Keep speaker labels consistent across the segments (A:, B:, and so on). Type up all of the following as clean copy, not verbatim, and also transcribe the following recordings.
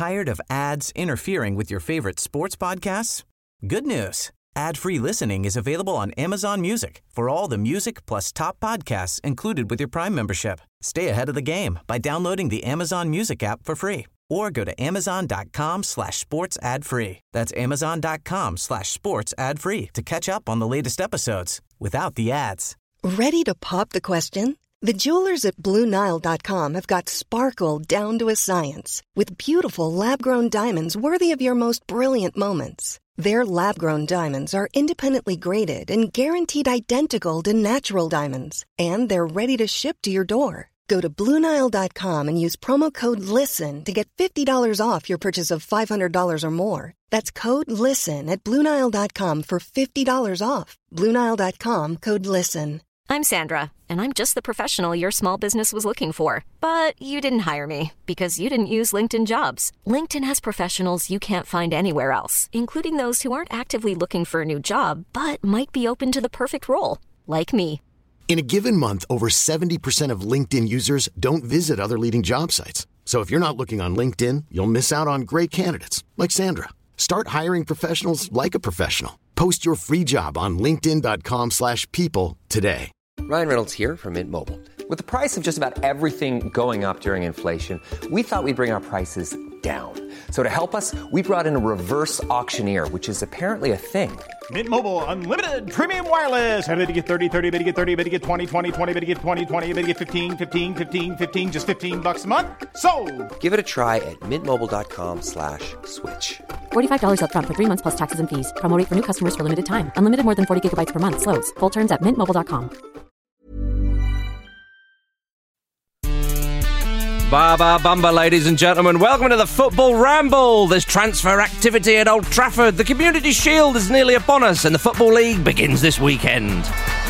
A: Tired of ads interfering with your favorite sports podcasts? Good news. Ad-free listening is available on Amazon Music for all the music plus top podcasts included with your Prime membership. Stay ahead of the game by downloading the Amazon Music app for free or go to amazon.com/sports ad free. That's amazon.com/sports ad free to catch up on the latest episodes without the ads.
B: Ready to pop the question? The jewelers at BlueNile.com have got sparkle down to a science with beautiful lab-grown diamonds worthy of your most brilliant moments. Their lab-grown diamonds are independently graded and guaranteed identical to natural diamonds, and they're ready to ship to your door. Go to BlueNile.com and use promo code LISTEN to get $50 off your purchase of $500 or more. That's code LISTEN at BlueNile.com for $50 off. BlueNile.com, code LISTEN.
C: I'm Sandra, and I'm just the professional your small business was looking for. But you didn't hire me because you didn't use LinkedIn Jobs. LinkedIn has professionals you can't find anywhere else, including those who aren't actively looking for a new job, but might be open to the perfect role, like me.
D: In a given month, over 70% of LinkedIn users don't visit other leading job sites. So if you're not looking on LinkedIn, you'll miss out on great candidates like Sandra. Start hiring professionals like a professional. Post your free job on linkedin.com/people today.
E: Ryan Reynolds here from Mint Mobile. With the price of just about everything going up during inflation, we thought we'd bring our prices down. So to help us, we brought in a reverse auctioneer, which is apparently a thing.
F: Mint Mobile Unlimited Premium Wireless. How to get 30, 30, bit to get 30, bit to get 20, 20, 20, bit to get 20, 20, bit to get 15, 15, 15, 15, just $15 a month? Sold!
E: Give it a try at mintmobile.com/switch.
G: $45 up front for 3 months plus taxes and fees. Promo rate for new customers for limited time. Unlimited more than 40 gigabytes per month. Slows full terms at mintmobile.com.
H: Ba bumba, ladies and gentlemen. Welcome to the Football Ramble. There's transfer activity at Old Trafford. The Community Shield is nearly upon us, and the Football League begins this weekend.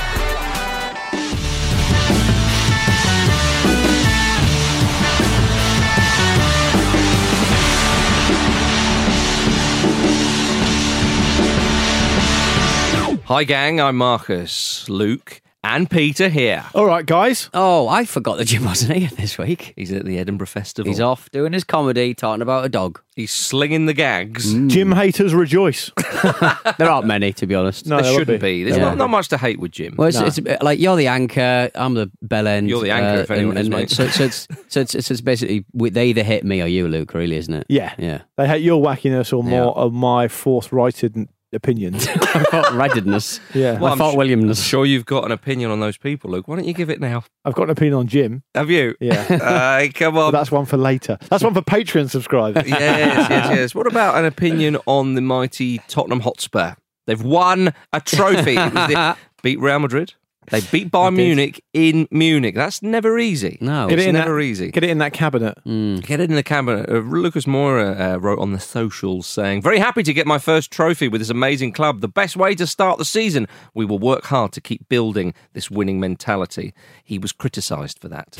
H: Hi, gang. I'm Marcus, Luke, and Peter here.
F: All right, guys.
I: Oh, I forgot that Jim wasn't here this week.
H: He's at the Edinburgh Festival.
I: He's off doing his comedy, talking about a dog.
H: He's slinging the gags.
F: Jim haters rejoice.
I: There aren't many, to be honest.
F: No,
H: there shouldn't be. There's not much to hate with Jim.
I: Well, it's like you're the anchor, I'm the bell end.
H: You're the anchor, if anyone is, mate.
I: So it's basically they either hit me or you, Luke, really, isn't it?
F: Yeah. They hate your wackiness or more of my forthrighted opinions.
I: Reddedness.
F: Yeah.
I: My fault Williamness.
H: I'm sure you've got an opinion on those people, Luke. Why don't you give it now?
F: I've got an opinion on Jim.
H: Have you?
F: Yeah.
H: Come on.
F: But that's one for later. That's one for Patreon subscribers.
H: Yes. What about an opinion on the mighty Tottenham Hotspur? They've won a trophy. Beat Real Madrid. They beat Bayern Munich in Munich. That's never easy.
I: No,
H: it's never easy.
F: Get it in that cabinet.
H: Get it in the cabinet. Lucas Moura wrote on the socials saying, "Very happy to get my first trophy with this amazing club. The best way to start the season. We will work hard to keep building this winning mentality." He was criticised for that.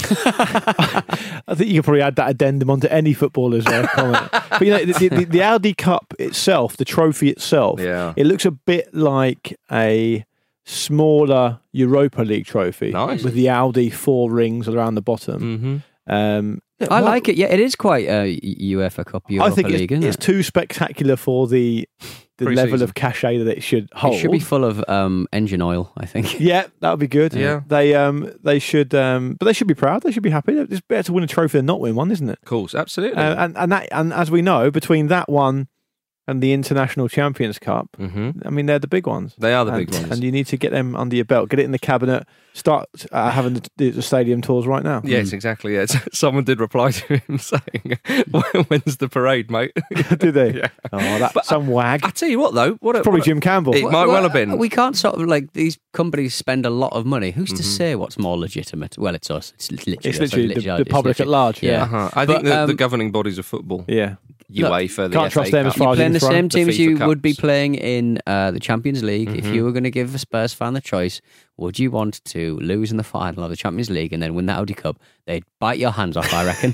F: I think you could probably add that addendum onto any footballer's comment. But you know, the Audi Cup itself, the trophy itself, it looks a bit like a smaller Europa League trophy with the Audi 4 rings around the bottom.
I: I like it. Yeah, it is quite a UEFA Cup, Europa League, isn't it?
F: It's too spectacular for the level of cachet that it should hold.
I: It should be full of engine oil, I think.
F: Yeah, that would be good.
H: Yeah.
F: They should, but they should be proud. They should be happy. It's better to win a trophy than not win one, isn't it?
H: Of course, absolutely.
F: And as we know, between that one and the International Champions Cup, I mean, they're the big ones.
H: They are the big ones.
F: And you need to get them under your belt. Get it in the cabinet. Start having the stadium tours right now.
H: Yes, exactly. Yeah. Someone did reply to him saying, "When's the parade, mate?"
F: Did they?
H: Yeah.
F: Oh, that's some wag.
H: I tell you what, though.
F: Probably Jim Campbell.
H: It might well have been.
I: We can't sort of like, these companies spend a lot of money. Who's to say what's more legitimate? Well, it's us. It's literally
F: the public at large.
I: Yeah.
H: I think the governing bodies of football.
F: Yeah.
H: UEFA, the
F: can't
H: FA
F: trust them
H: Cup.
F: as far
I: You're
F: as
I: playing the same
H: the
I: teams
H: FIFA
I: you
H: Cups.
I: would be playing in the Champions League. If you were going to give a Spurs fan the choice, would you want to lose in the final of the Champions League and then win the Audi Cup? They'd bite your hands off, I reckon.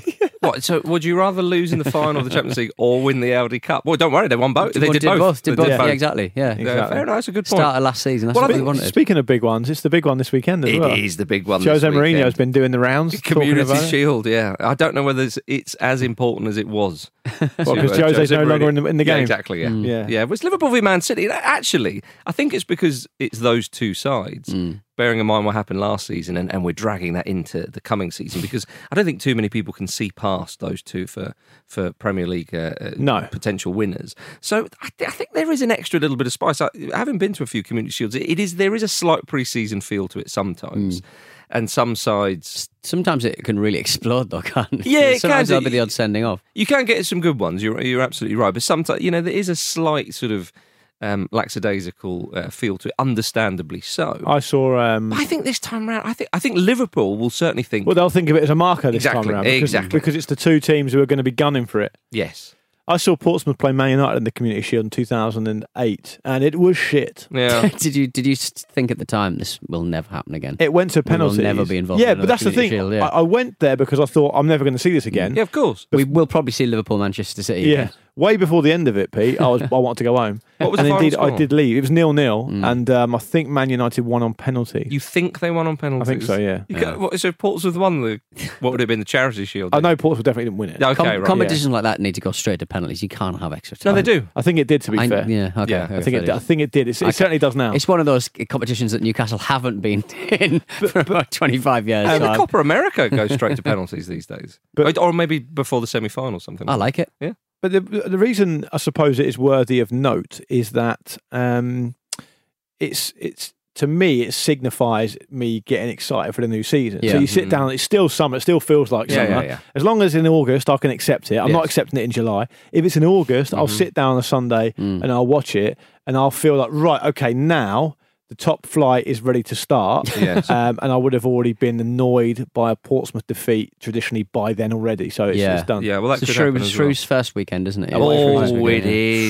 H: What? So would you rather lose in the final of the Champions League or win the Aldi Cup? Well, don't worry, they won both. They did both.
I: Did both. Yeah, exactly. Yeah,
H: fair enough. That's a good point.
I: Start of last season. That's what we wanted.
F: Speaking of big ones, it's the big one this weekend as well.
H: It is the big one.
F: Jose Mourinho's been doing the rounds.
H: Community Shield, yeah. I don't know whether it's as important as it was.
F: Because Jose's no longer in the game.
H: Yeah, exactly, yeah. Yeah. It was Liverpool v Man City. Actually, I think it's because it's those two sides. Bearing in mind what happened last season, and we're dragging that into the coming season, because I don't think too many people can see past those two for Premier League potential winners. So I think there is an extra little bit of spice. Having been to a few Community Shields, there is a slight pre-season feel to it sometimes. And some sides...
I: Sometimes it can really explode, though, can't it?
H: Yeah, it
I: sometimes
H: can.
I: There'll be the odd sending off.
H: You can get some good ones. You're absolutely right. But sometimes, there is a slight sort of lackadaisical feel to it, understandably so.
F: I saw...
H: I think this time around, I think Liverpool will certainly think...
F: Well, they'll think of it as a marker this time around. Because it's the two teams who are going to be gunning for it.
H: Yes.
F: I saw Portsmouth play Man United in the Community Shield in 2008, and it was shit.
H: Yeah.
I: Did you think at the time this will never happen again?
F: It went to penalties.
I: We'll never be involved.
F: Yeah,
I: in
F: but that's the thing.
I: Shield, yeah.
F: I went there because I thought I'm never going to see this again.
H: Yeah, of course.
I: We will probably see Liverpool, Manchester City.
F: Yeah.
I: Again.
F: Way before the end of it, Pete, I wanted to go home.
H: What was
F: and
H: the final
F: indeed,
H: score?
F: I did leave. It was 0-0, and I think Man United won on penalty.
H: You think they won on penalties?
F: I think so, yeah.
H: So Portsmouth won what would have been the Charity Shield?
F: I know Portsmouth definitely didn't win it.
H: Okay, right.
I: Competitions like that need to go straight to penalties. You can't have extra time.
H: No, they do.
F: I think it did, to be fair.
I: Yeah, okay.
H: Yeah,
F: I think it did. It certainly does now.
I: It's one of those competitions that Newcastle haven't been in for about 25 years.
H: The Copa America goes straight to penalties these days. Or maybe before the semi-final, something.
I: I like it.
H: Yeah.
F: But the reason I suppose it is worthy of note is that it's to me it signifies me getting excited for the new season. Yeah. So you sit down, it's still summer, it still feels like summer.
H: Yeah.
F: As long as in August I can accept it. I'm not accepting it in July. If it's in August, I'll sit down on a Sunday and I'll watch it and I'll feel like, right, okay, now the top flight is ready to start.
H: Yes.
F: And I would have already been annoyed by a Portsmouth defeat traditionally by then already. So it's done.
H: Yeah, well, that could happen as well.
I: Shrew's first weekend, isn't it?
H: It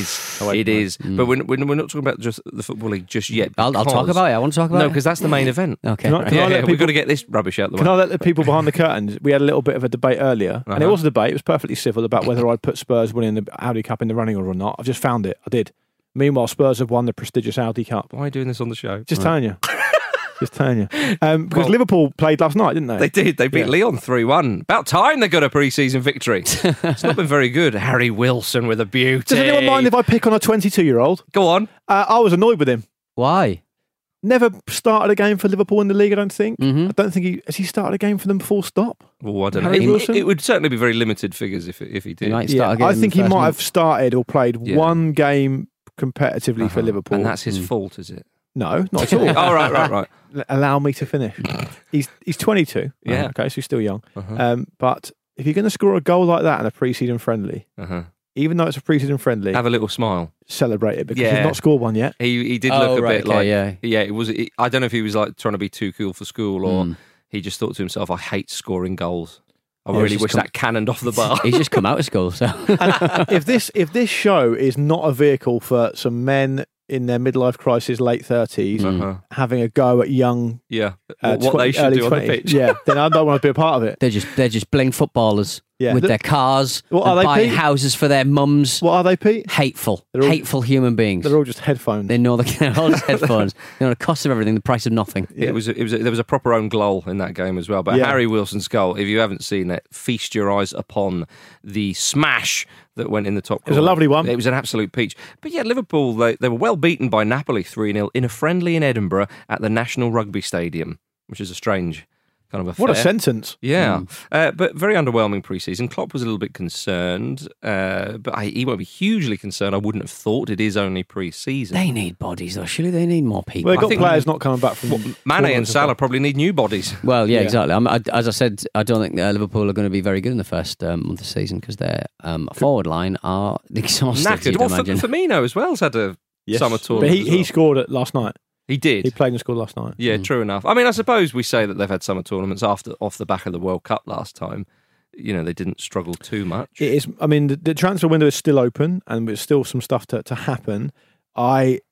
H: is. But we're not talking about just the Football League just yet.
I: I'll talk about it. I want to talk about it.
H: No, because that's the main event.
I: Okay.
H: We've got to get this rubbish out the way.
F: Can I let the people behind the curtains? We had a little bit of a debate earlier, and it was a debate. It was perfectly civil about whether I'd put Spurs winning the Audi Cup in the running or not. I've just found it. I did. Meanwhile, Spurs have won the prestigious Audi Cup.
H: Why are you doing this on the show?
F: Just telling you. Just telling you. Because Liverpool played last night, didn't they?
H: They did. They beat Lyon 3-1. About time they got a pre-season victory. It's not been very good. Harry Wilson with a beauty.
F: Does anyone mind if I pick on a 22-year-old?
H: Go on.
F: I was annoyed with him.
I: Why?
F: Never started a game for Liverpool in the league, I don't think. I don't think has he started a game for them full stop?
H: Well, I don't know.
F: Harry Wilson?
H: It would certainly be very limited figures if he did.
F: I think he might have started or played one game competitively for Liverpool.
H: And that's his fault, is it?
F: No, not at all.
H: Oh, right.
F: Allow me to finish. He's 22.
H: Yeah.
F: Okay, so he's still young. But if you're going to score a goal like that in a pre-season friendly, even though it's a pre-season friendly,
H: have a little smile.
F: Celebrate it because he's not scored one yet.
H: He did look a bit like...
I: Yeah,
H: it was... I don't know if he was like trying to be too cool for school or he just thought to himself, I hate scoring goals. I really wish that cannoned off the bar.
I: He's just come out of school, so...
F: if this show is not a vehicle for some men in their midlife crisis, late 30s, having a go at young...
H: Yeah, what they should do 20s, on the pitch.
F: Yeah, then I don't want to be a part of it.
I: They're just bling footballers with their cars,
F: what are they,
I: buying
F: Pete?
I: houses for their mums.
F: What are they, Pete?
I: Hateful human beings.
F: They're all just headphones.
I: They're all just headphones. They know the cost of everything, the price of nothing.
H: Yeah. There was a proper own goal in that game as well. But Harry Wilson's goal, if you haven't seen it, feast your eyes upon the smash that went in the top corner.
F: It was a lovely one.
H: It was an absolute peach. But yeah, Liverpool, they were well beaten by Napoli 3-0 in a friendly in Edinburgh at the National Rugby Stadium, which is a strange kind of affair.
F: What a sentence.
H: Yeah. But very underwhelming pre-season. Klopp was a little bit concerned, but he won't be hugely concerned. I wouldn't have thought. It is only pre-season.
I: They need bodies, though. Surely they need more people.
F: Well, they've got players not coming back from...
H: Mane and Salah probably need new bodies.
I: Well, yeah. Exactly. As I said, I don't think Liverpool are going to be very good in the first month of the season because their forward line are exhausted.
H: Knackered. Well, Firmino as well has had a summer tournament.
F: But he scored it last night.
H: He did.
F: He played and scored last night.
H: Yeah, true enough. I mean, I suppose we say that they've had summer tournaments off the back of the World Cup last time. You know, they didn't struggle too much.
F: It is. I mean, the transfer window is still open and there's still some stuff to happen. I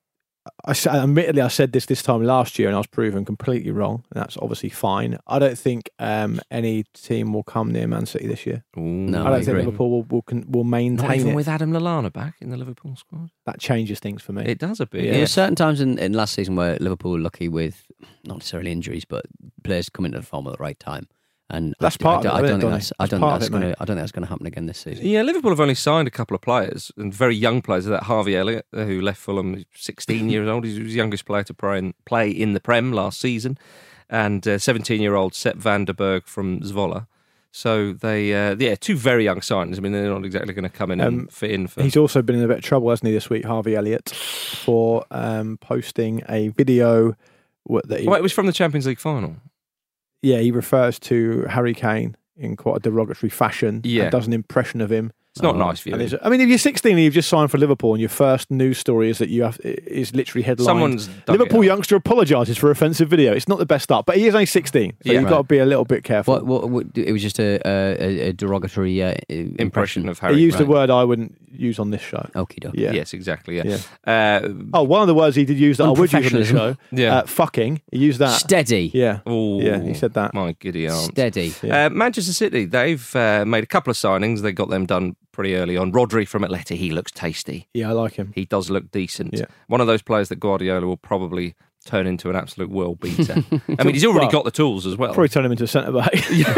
F: admittedly, I said this time last year and I was proven completely wrong. And that's obviously fine. I don't think any team will come near Man City this year.
I: No,
F: I don't think Liverpool will maintain
H: Not even
F: it.
H: with Adam Lallana back in the Liverpool squad.
F: That changes things for me.
H: It does a bit.
I: There were certain times in last season where Liverpool were lucky with not necessarily injuries, but players coming to the form at the right time. And
F: that's part of it.
I: I don't think that's going to happen again this season.
H: Yeah, Liverpool have only signed a couple of players, and very young players. That Harvey Elliott, who left Fulham, 16 years old. He was the youngest player to play in the Prem last season, and 17-year-old Sepp van der Berg from Zwolle. So they, two very young signings. I mean, they're not exactly going to come in and fit in.
F: He's also been in a bit of trouble, hasn't he, this week, Harvey Elliott, for posting a video.
H: It was from the Champions League final.
F: Yeah, he refers to Harry Kane in quite a derogatory fashion.
H: Yeah.
F: And does an impression of him.
H: It's not nice for you.
F: I mean, if you're 16 and you've just signed for Liverpool and your first news story is that is literally headlined, Liverpool youngster apologises for offensive video. It's not the best start, but he is only 16, so you've got to be a little bit careful.
I: What, it was just a derogatory impression
H: of Harry.
F: He used a word I wouldn't use on this show.
I: Okie doke.
F: Yeah.
H: Yes, exactly. Yeah.
F: One of the words he did use that I would use on the show.
H: Yeah.
F: Fucking. He used that.
I: Steady.
F: Yeah.
H: Ooh,
F: yeah. He said that.
H: My giddy aunt.
I: Steady.
F: Yeah.
H: Manchester City. They've made a couple of signings. They got them done pretty early on. Rodri from Atleti, he looks tasty.
F: Yeah, I like him.
H: He does look decent.
F: Yeah.
H: One of those players that Guardiola will probably turn into an absolute world beater. I mean, he's already got the tools as well.
F: Probably turn him into a centre-back.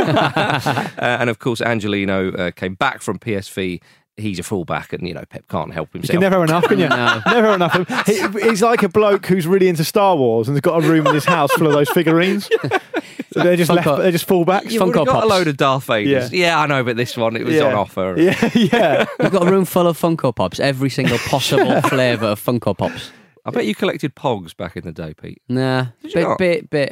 H: And of course, Angelino came back from PSV. He's a fullback, and Pep can't help himself.
F: You can never have enough, can you?
I: No.
F: Never have enough. He's like a bloke who's really into Star Wars and has got a room in his house full of those figurines. So they're just they're just fullbacks.
H: You've already got a load of Darth Vaders. Yeah, I know, but this one, it was on offer.
F: Yeah.
I: We've got a room full of Funko Pops, every single possible flavour of Funko Pops.
H: I bet you collected Pogs back in the day, Pete.
I: Nah, bit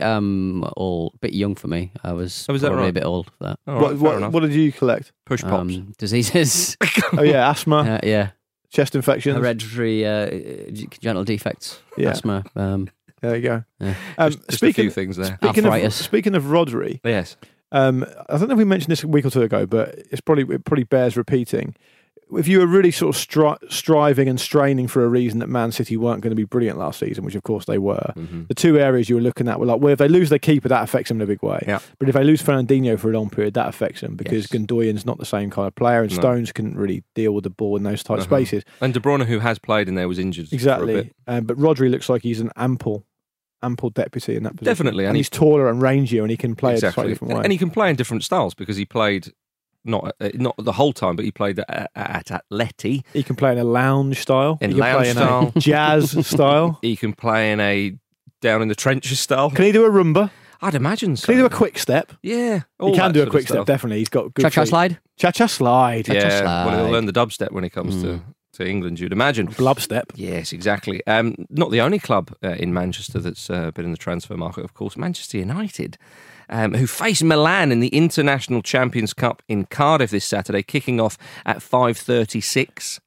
I: young for me. I was probably
H: right?
I: a bit old for that.
F: What did you collect?
H: Push pops.
I: Diseases.
F: Oh yeah, asthma.
I: Yeah.
F: Chest infections.
I: Hereditary congenital defects.
F: Yeah.
I: Asthma.
F: There you go.
I: Yeah.
H: Just a few things there.
F: Speaking of Rodri.
H: Yes.
F: I don't know if we mentioned this a week or two ago, but it probably bears repeating. If you were really sort of striving and straining for a reason that Man City weren't going to be brilliant last season, which of course they were, the two areas you were looking at were like, well, if they lose their keeper, that affects them in a big way.
H: Yeah.
F: But if they lose Fernandinho for a long period, that affects them because Gundogan's not the same kind of player and Stones couldn't really deal with the ball in those tight spaces.
H: And De Bruyne, who has played in there, was injured.
F: Exactly.
H: For a bit.
F: But Rodri looks like he's an ample deputy in that position.
H: Definitely.
F: And he's taller and rangier and he can play a slightly different way.
H: And he can play in different styles because he played... Not the whole time, but he played at Atleti.
F: He can play in a lounge style.
H: In lounge style.
F: A jazz style.
H: He can play in a down in the trenches style.
F: Can he do a rumba?
H: I'd imagine so.
F: Can he do a quick step?
H: Yeah.
F: He can do a quick step, definitely. He's got good
I: Cha-cha
F: feet.
I: slide?
F: Cha-cha slide.
H: Well, he'll learn the dubstep when he comes to England, you'd imagine.
F: Blubstep.
H: Yes, exactly. Not the only club in Manchester that's been in the transfer market, of course. Manchester United, who face Milan in the International Champions Cup in Cardiff this Saturday, kicking off at 5:36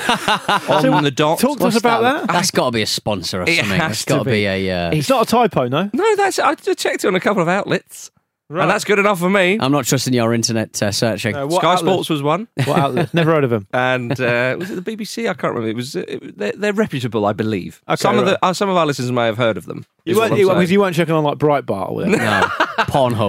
H: on the dot.
F: Talk to us about that.
I: That's got to be a sponsor or something. It's got to be a...
F: It's not a typo, no?
H: No, I just checked it on a couple of outlets. Right. And that's good enough for me.
I: I'm not trusting your internet searching.
H: Sky Sports was one.
F: What outlet? Never heard of them.
H: And was it the BBC? I can't remember. It was. They're reputable, I believe.
F: Okay,
H: some of our listeners may have heard of them.
F: You weren't checking on like Breitbart or whatever.
I: No, Pornhub.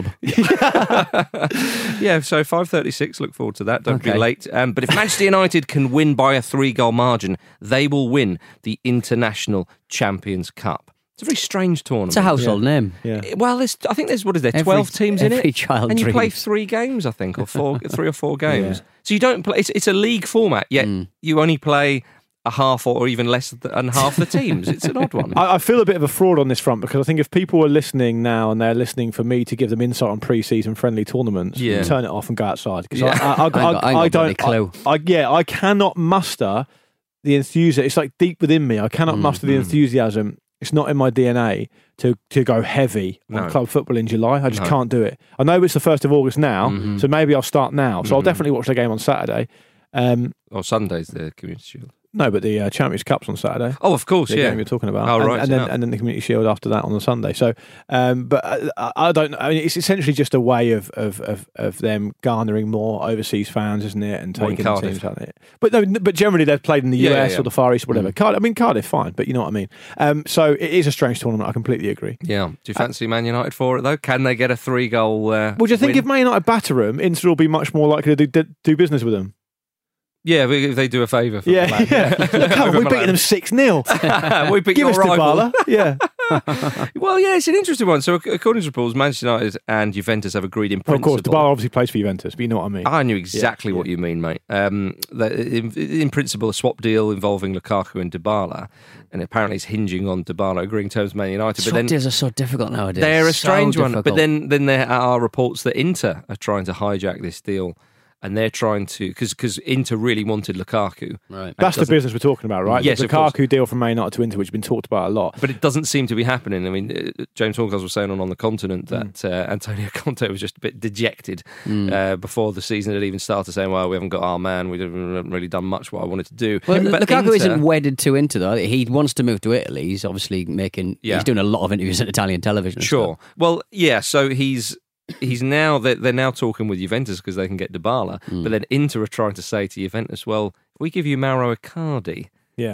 H: Yeah, so 5:36. Look forward to that. Don't be late. But if Manchester United can win by a 3-goal margin, they will win the International Champions Cup. It's a very strange tournament.
I: It's a household name.
F: Yeah.
H: Well, I think there's 12 teams in it,
I: every child
H: and you play
I: dreams.
H: 3 games, I think, or 3 or 4 games. Yeah. So you don't play. It's a league format, yet you only play a half or even less than half the teams. It's an odd one.
F: I feel a bit of a fraud on this front because I think if people are listening now and they're listening for me to give them insight on pre-season friendly tournaments, turn it off and go outside because I don't.
I: Clue.
F: I cannot muster the enthusiasm. It's like deep within me. I cannot muster the enthusiasm. It's not in my DNA to go heavy on club football in July. I just can't do it. I know it's the 1st of August now, so maybe I'll start now. So I'll definitely watch the game on Saturday.
H: Or Sunday's the Community Shield.
F: No, but the Champions Cup's on Saturday.
H: Oh, of course,
F: the
H: yeah.
F: game you're talking about.
H: Oh, right.
F: And then the Community Shield after that on the Sunday. So, but I don't know. I mean, it's essentially just a way of them garnering more overseas fans, isn't it? And taking the teams out there. But generally they've played in the US or the Far East or whatever. Cardiff, fine, but you know what I mean. So it is a strange tournament. I completely agree.
H: Yeah. Do you fancy Man United for it though? Can they get a 3-goal?
F: Well, do you think if Man United batter them, Inter will be much more likely to do business with them?
H: Yeah, if they do a favour for
F: Look, we beat them 6-0.
H: We beat
F: Give
H: your
F: us
H: rival.
F: Dybala. Yeah.
H: Well, yeah, it's an interesting one. So, according to reports, Manchester United and Juventus have agreed in principle.
F: Of course, Dybala obviously plays for Juventus, but you know what I mean.
H: I knew exactly what you mean, mate. In principle, a swap deal involving Lukaku and Dybala, and apparently it's hinging on Dybala agreeing terms with Man United.
I: Swap deals are so difficult nowadays.
H: They're a strange one. But
I: difficult.
H: then there are reports that Inter are trying to hijack this deal. And they're trying to, because Inter really wanted Lukaku.
I: Right.
F: That's the business we're talking about, right?
H: Yes,
F: the Lukaku deal from Man United to Inter, which has been talked about a lot.
H: But it doesn't seem to be happening. I mean, James Horncastle was saying on the Continent that Antonio Conte was just a bit dejected before the season had even started, saying, well, we haven't got our man, we haven't really done much what I wanted to do.
I: Well,
H: but
I: Lukaku isn't wedded to Inter, though. He wants to move to Italy. He's obviously he's doing a lot of interviews on Italian television.
H: Sure. Well, yeah, so he's now they're now talking with Juventus because they can get Dybala, but then Inter are trying to say to Juventus, well, if we give you Mauro Icardi,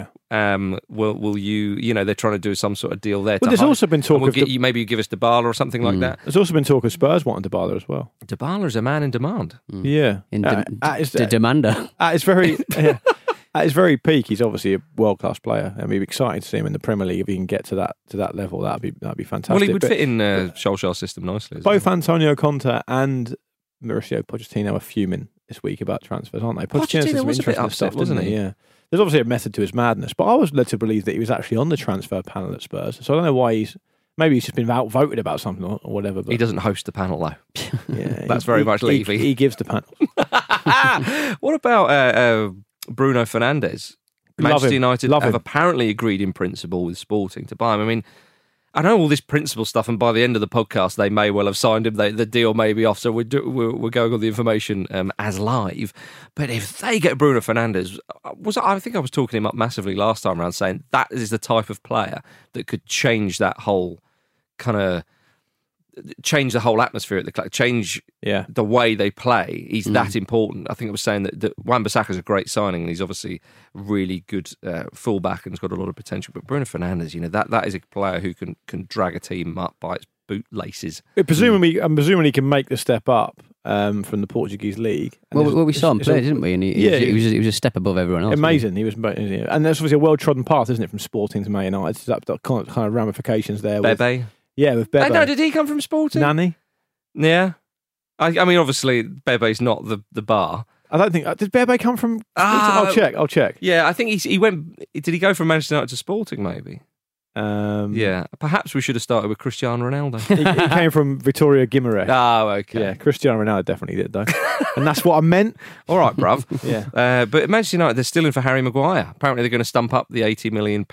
H: will you? They're trying to do some sort of deal there.
F: But there's also been talk of
H: maybe you give us Dybala or something like that.
F: There's also been talk of Spurs wanting Dybala as well.
H: Dybala is a man in demand.
F: Yeah,
I: demander.
F: It's very. At his very peak, he's obviously a world-class player. I mean, it'd be exciting to see him in the Premier League if he can get to that level. That'd be fantastic.
H: Well, he would fit in Solskjaer's system nicely.
F: Both Antonio Conte and Mauricio Pochettino are fuming this week about transfers, aren't they?
H: Pochettino was a bit upset, wasn't he?
F: Yeah. There's obviously a method to his madness, but I was led to believe that he was actually on the transfer panel at Spurs. So I don't know why maybe he's just been outvoted about something or whatever. But
H: he doesn't host the panel, though.
F: Yeah,
H: That's very much Levy.
F: He gives the panel.
H: What about Bruno Fernandes? Manchester United have apparently agreed in principle with Sporting to buy him. I mean, I know all this principle stuff, and by the end of the podcast, they may well have signed him. The deal may be off, so we're going on the information as live. But if they get Bruno Fernandes, I think I was talking him up massively last time around, saying that is the type of player that could change that whole change the whole atmosphere at the club, change the way they play. He's that important. I think I was saying that Wan-Bissaka's a great signing, and he's obviously really good fullback and has got a lot of potential. But Bruno Fernandes, that is a player who can drag a team up by its bootlaces.
F: Presumably he can make the step up from the Portuguese league.
I: Well, we saw him play, didn't we? And he was a step above everyone else.
F: Amazing. He was, and that's obviously a well-trodden path, isn't it, from Sporting to Man United? So that kind of ramifications there.
H: Bebe.
F: Yeah, with Bebe.
H: No, did he come from Sporting?
F: Nani?
H: Yeah. I mean, obviously, Bebe's not the bar.
F: I don't think... Did Bebe come from... I'll check.
H: Yeah, I think he went... Did he go from Manchester United to Sporting, maybe? Yeah. Perhaps we should have started with Cristiano Ronaldo.
F: he came from Vitoria Guimarães.
H: Oh, okay.
F: Yeah, Cristiano Ronaldo definitely did, though. And that's what I meant.
H: All right, bruv.
F: Yeah.
H: But Manchester United, they're still in for Harry Maguire. Apparently, they're going to stump up the £80 million.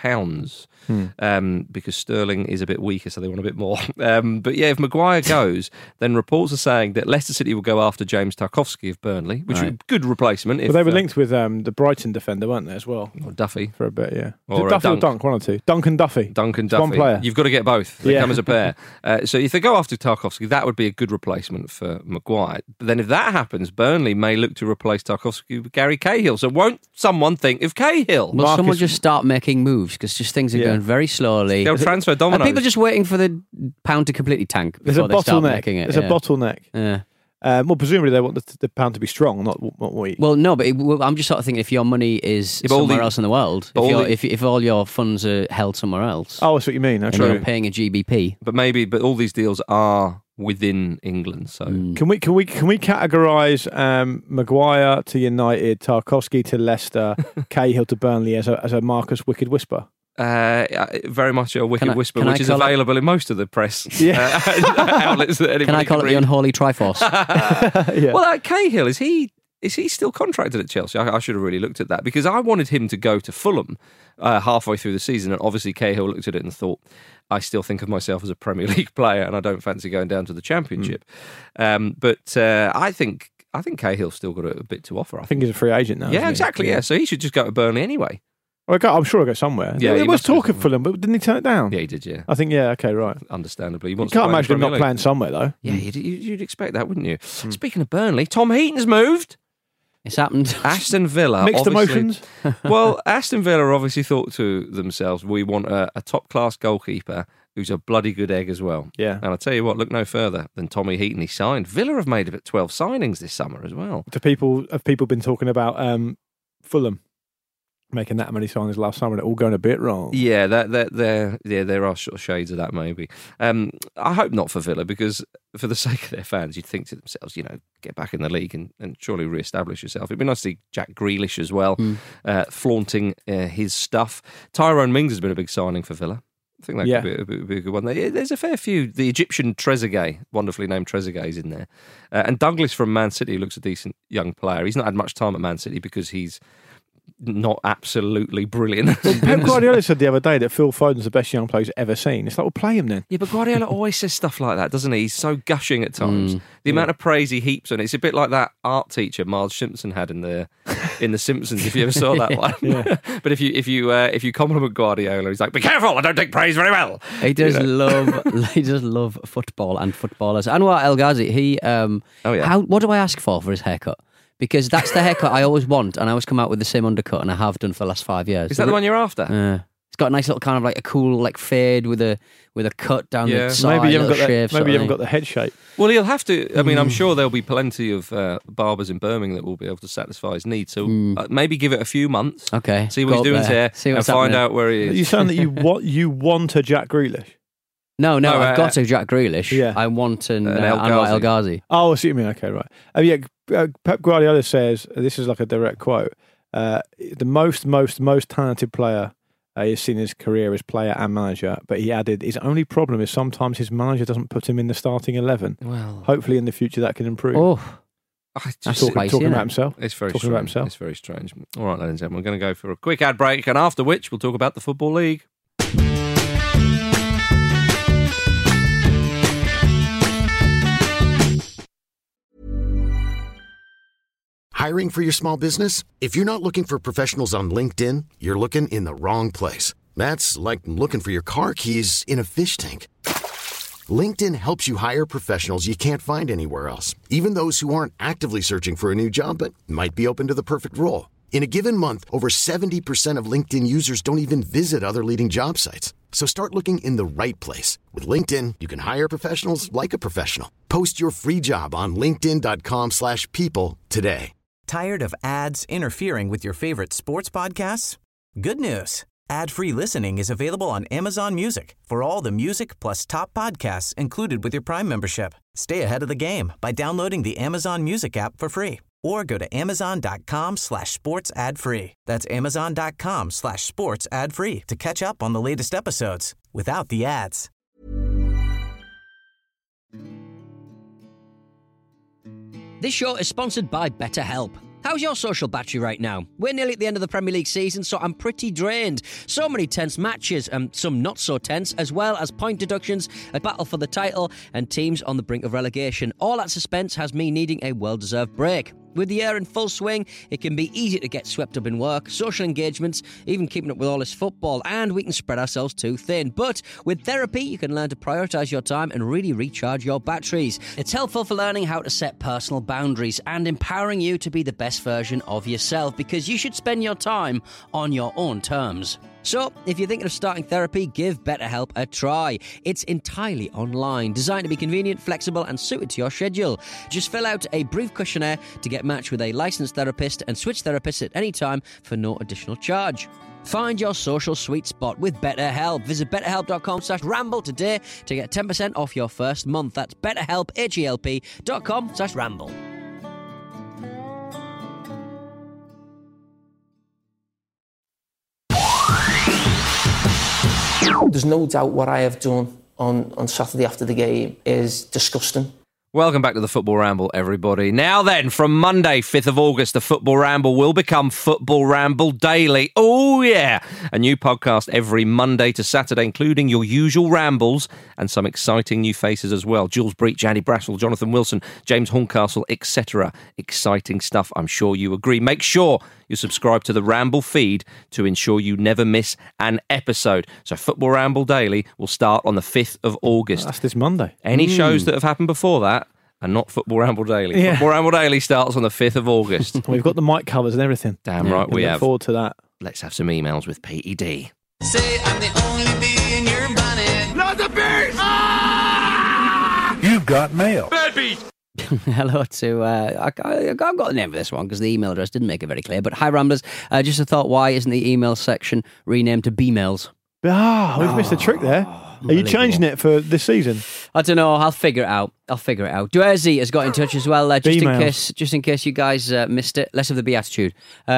H: Because Sterling is a bit weaker, so they want a bit more. But yeah, if Maguire goes, then reports are saying that Leicester City will go after James Tarkowski of Burnley, which is a good replacement.
F: But they were linked with the Brighton defender, weren't they, as well?
H: Or Duffy.
F: For a bit, yeah.
H: Or
F: Duffy or Dunk, one or two. Duncan Duffy.
H: One
F: player.
H: You've got to get both. They come as a pair. So if they go after Tarkowski, that would be a good replacement for Maguire. But then if that happens, Burnley may look to replace Tarkowski with Gary Cahill. So won't someone think of Cahill?
I: Will someone just start making moves? Because just things are going very slowly.
H: They'll transfer dominoes.
I: Are people just waiting for the pound to completely tank before they start making it?
F: There's a bottleneck.
I: Yeah.
F: Well, presumably they want the pound to be strong, not weak.
I: Well, no, but I'm just sort of thinking if your money is somewhere else in the world, if all your funds are held somewhere else.
F: Oh, that's what you mean.
I: And you're paying a GBP.
H: But all these deals are within England. So
F: can we categorise Maguire to United, Tarkowski to Leicester, Cahill to Burnley as a Marcus Wicked Whisper?
H: Very much a wicked whisper, which is available in most of the press outlets. That
I: can I call it the unholy Triforce?
H: Well, Cahill, is he still contracted at Chelsea? I should have really looked at that because I wanted him to go to Fulham halfway through the season, and obviously Cahill looked at it and thought, I still think of myself as a Premier League player, and I don't fancy going down to the Championship. But I think Cahill's still got a bit to offer.
F: I think he's a free agent now.
H: Yeah, exactly. Yeah, so he should just go to Burnley anyway.
F: Well, I'm sure I'll go somewhere.
H: Yeah,
F: There was talk of Fulham, but didn't he turn it down?
H: Yeah, he did, yeah.
F: I think, okay, right.
H: Understandably.
F: You can't imagine him not playing somewhere, though.
H: Yeah, you'd expect that, wouldn't you? Speaking of Burnley, Tom Heaton's moved.
I: It's happened.
H: Aston Villa.
F: Mixed emotions?
H: Well, Aston Villa obviously thought to themselves, we want a top-class goalkeeper who's a bloody good egg as well.
F: Yeah.
H: And I'll tell you what, look no further than Tommy Heaton. He signed. Villa have made about 12 signings this summer as well.
F: Have people been talking about Fulham making that many signings last summer and it all going a bit wrong?
H: Yeah, there are sort of shades of that maybe. I hope not for Villa, because for the sake of their fans, you'd think to themselves, get back in the league and surely re-establish yourself. It'd be nice to see Jack Grealish as well, flaunting his stuff. Tyrone Mings has been a big signing for Villa. I think that could be a good one. There's a fair few. The Egyptian Trezeguet, wonderfully named Trezeguet, is in there. And Douglas from Man City looks a decent young player. He's not had much time at Man City because he's not absolutely brilliant.
F: Pep Guardiola said the other day that Phil Foden's the best young player he's ever seen. It's like, well, play him then.
H: Yeah, but Guardiola always says stuff like that, doesn't he? He's so gushing at times. The amount of praise he heaps on it. It's a bit like that art teacher Marge Simpson had in the Simpsons, if you ever saw that one. Yeah. But if you compliment Guardiola, he's like, be careful, I don't take praise very well.
I: He does love football and footballers. Anwar El Ghazi, what do I ask for his haircut? Because that's the haircut I always want, and I always come out with the same undercut, and I have done for the last 5 years.
H: Is that the one you're after?
I: It's got a nice little kind of like a cool like fade with a cut down the side.
F: Maybe you haven't got the head shape.
H: Well, he'll have to. I mean, I'm sure there'll be plenty of barbers in Birmingham that will be able to satisfy his needs. So maybe give it a few months.
I: Okay,
H: see what he's doing here, and find out where he is.
F: You sound that you want a Jack Grealish.
I: No, I've got a Jack Grealish. Yeah. I want an Anwar El Ghazi.
F: Oh, I see what you mean. Okay, right. Pep Guardiola says, this is like a direct quote, the most talented player he has seen in his career as player and manager, but he added, his only problem is sometimes his manager doesn't put him in the starting 11. Well, hopefully in the future that can improve.
I: Oh,
F: talking about himself.
H: It's very strange. About himself. It's very strange. All right, ladies and gentlemen, we're going to go for a quick ad break, and after which we'll talk about the Football League.
D: Hiring for your small business? If you're not looking for professionals on LinkedIn, you're looking in the wrong place. That's like looking for your car keys in a fish tank. LinkedIn helps you hire professionals you can't find anywhere else, even those who aren't actively searching for a new job but might be open to the perfect role. In a given month, over 70% of LinkedIn users don't even visit other leading job sites. So start looking in the right place. With LinkedIn, you can hire professionals like a professional. Post your free job on linkedin.com/people today.
A: Tired of ads interfering with your favorite sports podcasts? Good news. Ad-free listening is available on Amazon Music for all the music plus top podcasts included with your Prime membership. Stay ahead of the game by downloading the Amazon Music app for free or go to amazon.com/sports ad free. That's amazon.com/sports ad free to catch up on the latest episodes without the ads.
J: This show is sponsored by BetterHelp. How's your social battery right now? We're nearly at the end of the Premier League season, so I'm pretty drained. So many tense matches, and some not so tense, as well as point deductions, a battle for the title, and teams on the brink of relegation. All that suspense has me needing a well-deserved break. With the year in full swing, it can be easy to get swept up in work, social engagements, even keeping up with all this football, and we can spread ourselves too thin. But with therapy, you can learn to prioritise your time and really recharge your batteries. It's helpful for learning how to set personal boundaries and empowering you to be the best version of yourself, because you should spend your time on your own terms. So, if you're thinking of starting therapy, give BetterHelp a try. It's entirely online, designed to be convenient, flexible, and suited to your schedule. Just fill out a brief questionnaire to get matched with a licensed therapist and switch therapists at any time for no additional charge. Find your social sweet spot with BetterHelp. Visit betterhelp.com/ramble today to get 10% off your first month. That's BetterHelp, HELP.com/ramble.
K: There's no doubt what I have done on Saturday after the game is disgusting.
H: Welcome back to the Football Ramble, everybody. Now then, from Monday, 5th of August, the Football Ramble will become Football Ramble Daily. Oh, yeah. A new podcast every Monday to Saturday, including your usual rambles and some exciting new faces as well. Jules Breach, Andy Brassel, Jonathan Wilson, James Horncastle, etc. Exciting stuff, I'm sure you agree. Make sure you'll subscribe to the Ramble feed to ensure you never miss an episode. So Football Ramble Daily will start on the 5th of August.
F: That's this Monday.
H: Any shows that have happened before that are not Football Ramble Daily.
F: Yeah.
H: Football Ramble Daily starts on the 5th of August.
F: We've got the mic covers and everything.
H: Damn right we have.
F: Look forward to that.
H: Let's have some emails with Petey D.
L: Say I'm the only bee in your bonnet.
M: Not the bees! Ah! You've got mail.
H: Bad bees!
I: Hello to, I've got the name for this one because the email address didn't make it very clear. But hi, Ramblers. Just a thought, why isn't the email section renamed to B-mails?
F: We've missed a trick there. Are you changing it for this season?
I: I don't know. I'll figure it out. Duerzy has got in touch as well, just in case you guys missed it. Less of the beatitude.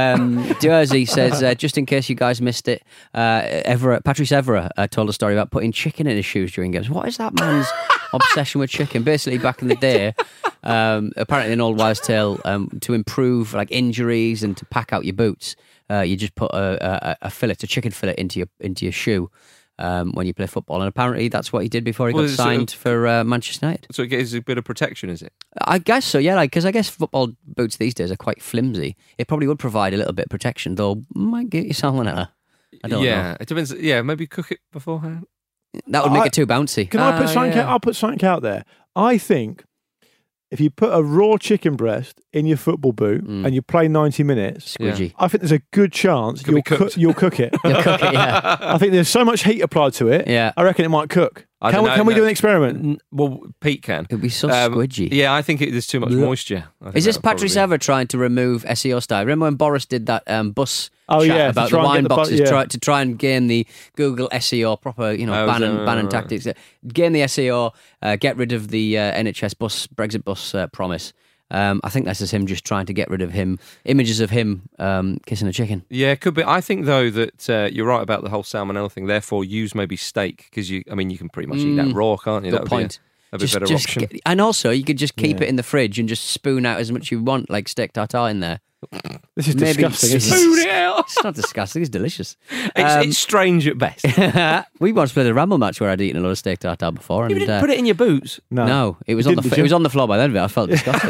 I: Duerzy says, just in case you guys missed it, Patrice Evra told a story about putting chicken in his shoes during games. What is that man's obsession with chicken? Basically, back in the day, apparently an old wives' tale, to improve like injuries and to pack out your boots, you just put a chicken fillet into your shoe. When you play football, and apparently that's what he did before he got signed for Manchester United.
H: So it gives a bit of protection, is it?
I: I guess so, yeah. Because I guess football boots these days are quite flimsy. It probably would provide a little bit of protection, though. Might get you something I don't know.
H: It depends. Yeah, maybe cook it beforehand.
I: That would make it too bouncy.
F: Can I put something? I'll put something out there. I think if you put a raw chicken breast in your football boot and you play 90 minutes,
I: squidgy.
F: I think there's a good chance you'll cook it.
I: You'll cook it, yeah.
F: I think there's so much heat applied to it.
I: Yeah.
F: I reckon it might cook. Can we do an experiment?
H: Well, Pete can.
I: It'd be so squidgy.
H: Yeah, I think there's too much moisture.
I: Is this Patrice Evra trying to remove SEO style? Remember when Boris did that bus
F: chat
I: about the wine boxes to try and gain the Google SEO proper, Bannon tactics. Gain the SEO, get rid of the NHS Brexit bus promise. I think this is him just trying to get rid of images of him kissing a chicken.
H: Yeah, it could be. I think, though, that you're right about the whole salmonella thing. Therefore, use maybe steak, because you can pretty much eat that raw, can't you?
I: Good
H: That would
I: point.
H: be a bit better option.
I: And also, you could just keep it in the fridge and just spoon out as much you want, like steak tartare in there.
F: This is disgusting.
H: Spoon it out.
I: It's not disgusting. It's delicious.
H: It's strange at best.
I: We once played a Ramble match where I'd eaten a lot of steak tartare before.
H: You didn't put it in your boots?
I: No, it was on the floor by then. I felt disgusting.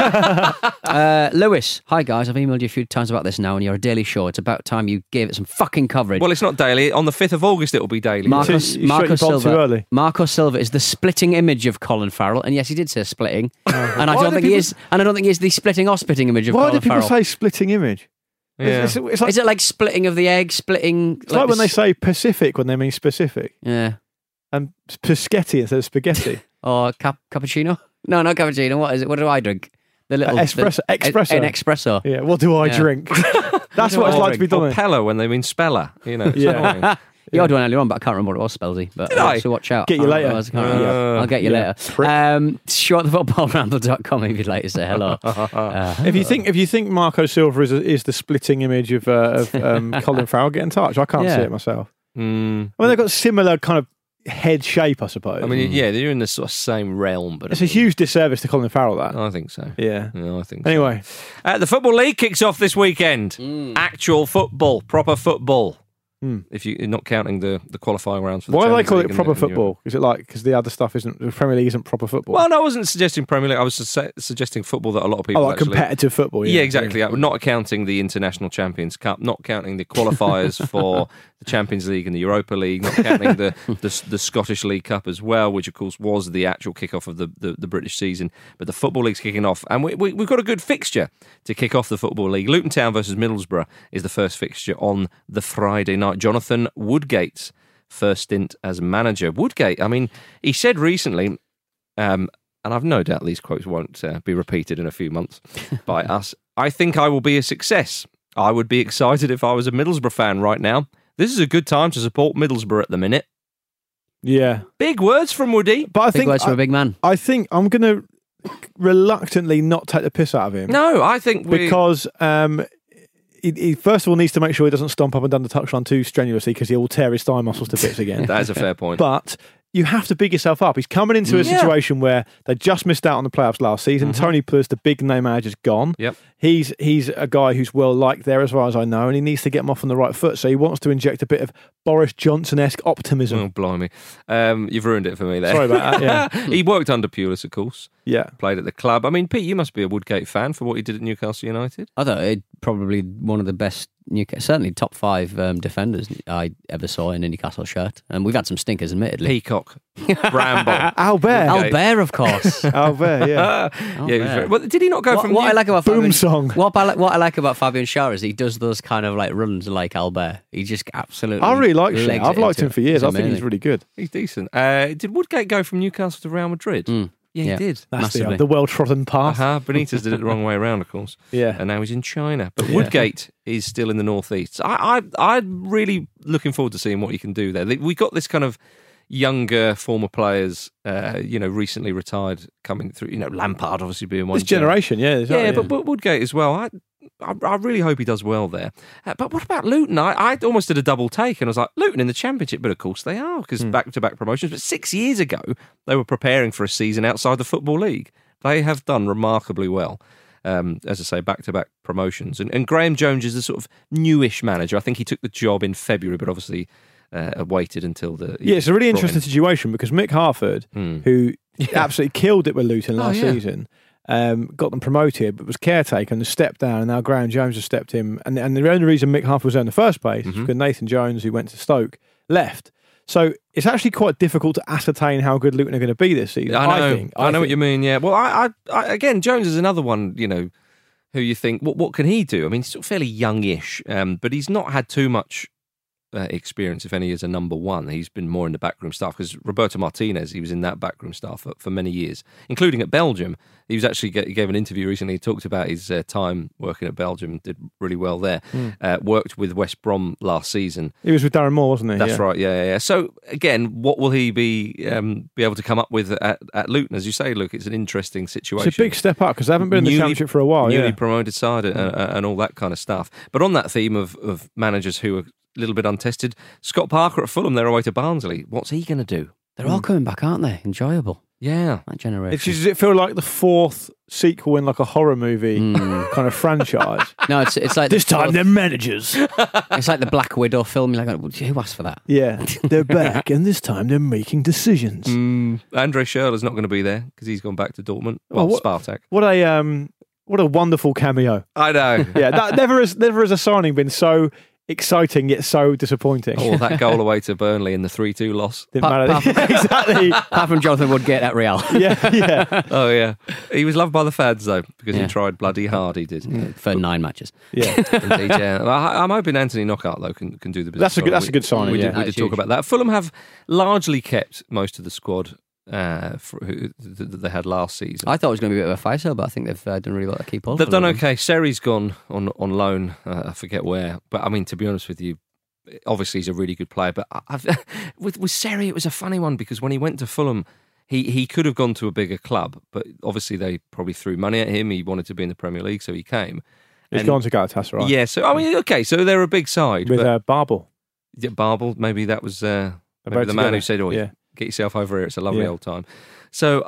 I: Lewis, hi guys. I've emailed you a few times about this now, and you're a daily show. It's about time you gave it some fucking coverage.
H: Well, it's not daily. On the 5th of August, it will be daily.
I: Marco Silva is the splitting image of Colin Farrell, and yes, he did say splitting, and I don't think he is. And I don't think he is the splitting or spitting image of Colin Farrell.
F: Why do people say splitting image?
H: Yeah.
I: It's like, is it like splitting of the egg? Splitting.
F: It's like when they say Pacific when they mean specific.
I: Yeah.
F: And Paschetti instead of spaghetti.
I: Or cappuccino? No, not cappuccino. What is it? What do I drink? The little
F: espresso.
I: An espresso.
F: Yeah. What do I drink? That's what it's like to be done.
H: Or Pella when they mean speller.
F: Yeah.
I: You had one earlier on, but I can't remember what it was, Spelsy. But so watch out.
F: Get you later.
I: I'll get you later. Shortthefootballramble.com if you'd like to say hello.
F: If you think Marco Silva is the splitting image of Colin Farrell, get in touch. I can't see it myself. I mean, they've got similar kind of head shape, I suppose.
H: I mean, yeah, they're in the sort of same realm, but
F: it's a huge disservice to Colin Farrell. That
H: I think so.
F: Yeah,
H: I think.
F: Anyway,
H: so. The Football League kicks off this weekend. Actual football, proper football. If you're not counting the qualifying rounds for the
F: Why do they
H: Champions
F: call
H: League
F: it proper football? Is it like because the other stuff isn't, the Premier League isn't proper football?
H: Well, no, I wasn't suggesting Premier League. I was suggesting football that a lot of people
F: like
H: actually...
F: competitive football.
H: Yeah, exactly. Yeah. Not counting the International Champions Cup, not counting the qualifiers for the Champions League and the Europa League, not counting the Scottish League Cup as well, which of course was the actual kickoff of the British season. But the Football League's kicking off, and we've got a good fixture to kick off the Football League. Luton Town versus Middlesbrough is the first fixture on the Friday night. Jonathan Woodgate's first stint as manager. Woodgate, I mean, he said recently, and I've no doubt these quotes won't be repeated in a few months by us, I think I will be a success. I would be excited if I was a Middlesbrough fan right now. This is a good time to support Middlesbrough at the minute.
F: Yeah.
H: Big words from Woody.
F: But I
I: Big
F: think
I: words from a big man.
F: I think I'm going to reluctantly not take the piss out of him.
H: No, I think
F: because he first of all needs to make sure he doesn't stomp up and down the touchline too strenuously because he will tear his thigh muscles to bits again.
H: That is a fair point.
F: But you have to big yourself up. He's coming into a situation where they just missed out on the playoffs last season. Mm-hmm. Tony Pulis, the big name manager's gone.
H: Yep.
F: He's a guy who's well liked there as far as I know, and he needs to get him off on the right foot. So he wants to inject a bit of Boris Johnson-esque optimism.
H: Oh, blimey. You've ruined it for me there.
F: Sorry about that, yeah.
H: He worked under Pulis, of course.
F: Yeah.
H: Played at the club. I mean, Pete, you must be a Woodgate fan for what he did at Newcastle United.
I: I thought it probably one of the best certainly top 5 defenders I ever saw in a Newcastle shirt. And we've had some stinkers, admittedly.
H: Peacock, Bramble,
I: Albert, of course.
F: Albert, yeah.
H: Yeah. Well, did he not go from?
I: What I like about
F: Boom
I: Fabian,
F: song.
I: What I like about Fabian Schär is he does those kind of like runs like Albert. He just absolutely.
F: I really like Schär. I've liked him for years. I think
I: amazing.
F: he's really good.
H: He's decent. Did Woodgate go from Newcastle to Real Madrid? Yeah, he did.
F: That's the well-trodden path.
H: Benitez did it the wrong way around, of course.
F: Yeah.
H: And now he's in China. But Woodgate is still in the northeast. I'm really looking forward to seeing what he can do there. We got this kind of younger former players, recently retired coming through. Lampard obviously being one.
F: This generation,
H: but Woodgate as well. I really hope he does well there. But what about Luton? I almost did a double take and I was like, Luton in the Championship, but of course they are because back-to-back promotions. But 6 years ago, they were preparing for a season outside the Football League. They have done remarkably well. As I say, back-to-back promotions. And Graham Jones is the sort of newish manager. I think he took the job in February, but obviously waited until the...
F: Yeah, it's a really interesting situation because Mick Harford, who absolutely killed it with Luton last season, got them promoted, but was caretaker and has stepped down, and now Graham Jones has stepped in. And the only reason Mick Harford was there in the first place is because Nathan Jones, who went to Stoke, left. So it's actually quite difficult to ascertain how good Luton are going to be this season.
H: I know what you mean, yeah. Well, I again, Jones is another one, who you think, what can he do? I mean, he's still fairly youngish, but he's not had too much experience, if any, as a number one. He's been more in the backroom staff because Roberto Martinez, he was in that backroom staff for many years, including at Belgium. He was actually he gave an interview recently. He talked about his time working at Belgium, did really well there. Worked with West Brom last season.
F: He was with Darren Moore, wasn't he?
H: That's right. Yeah. So again, what will he be able to come up with at Luton? As you say, Luke, it's an interesting situation.
F: It's a big step up because they haven't been in the Championship for a while.
H: Newly promoted side and all that kind of stuff. But on that theme of managers who are a little bit untested, Scott Parker at Fulham, they're away to Barnsley. What's he going to do?
I: They're all coming back, aren't they? Enjoyable.
H: Yeah.
I: That generation.
F: Does it feel like the fourth sequel in like a horror movie kind of franchise?
I: No, it's like
F: this time they're managers.
I: It's like the Black Widow film. You're like, who asked for that?
F: Yeah, they're back, and this time they're making decisions.
H: Andre Schürrle's not going to be there because he's gone back to Dortmund. Well, Spartak.
F: What a wonderful cameo.
H: I know.
F: Yeah, that never has a signing been so exciting yet so disappointing.
H: Oh, that goal away to Burnley in the 3-2 loss.
F: Didn't matter. Exactly.
I: Apart from Jonathan Woodgate at Real.
F: Yeah.
H: Oh, yeah. He was loved by the fans, though, because he tried bloody hard, he did.
I: For 9 matches.
F: Yeah.
H: Indeed, yeah. I'm hoping Anthony Knockout, though, can do the business.
F: That's a good signing,
H: we did talk about that. Fulham have largely kept most of the squad that they had last season.
I: I thought it was going to be a bit of a fire sale, but I think they've done really well to keep hold.
H: They've done okay. Seri's gone on loan. I forget where, but I mean, to be honest with you, obviously he's a really good player. But with Seri, it was a funny one because when he went to Fulham, he could have gone to a bigger club, but obviously they probably threw money at him. He wanted to be in the Premier League, so he came.
F: He's gone to Galatasaray, right?
H: Yeah. So I mean, okay, so they're a big side
F: with Barbel.
H: Yeah, Barbel. Maybe that was maybe the man who said, "Oh, yeah. Get yourself over here. It's a lovely old time." So,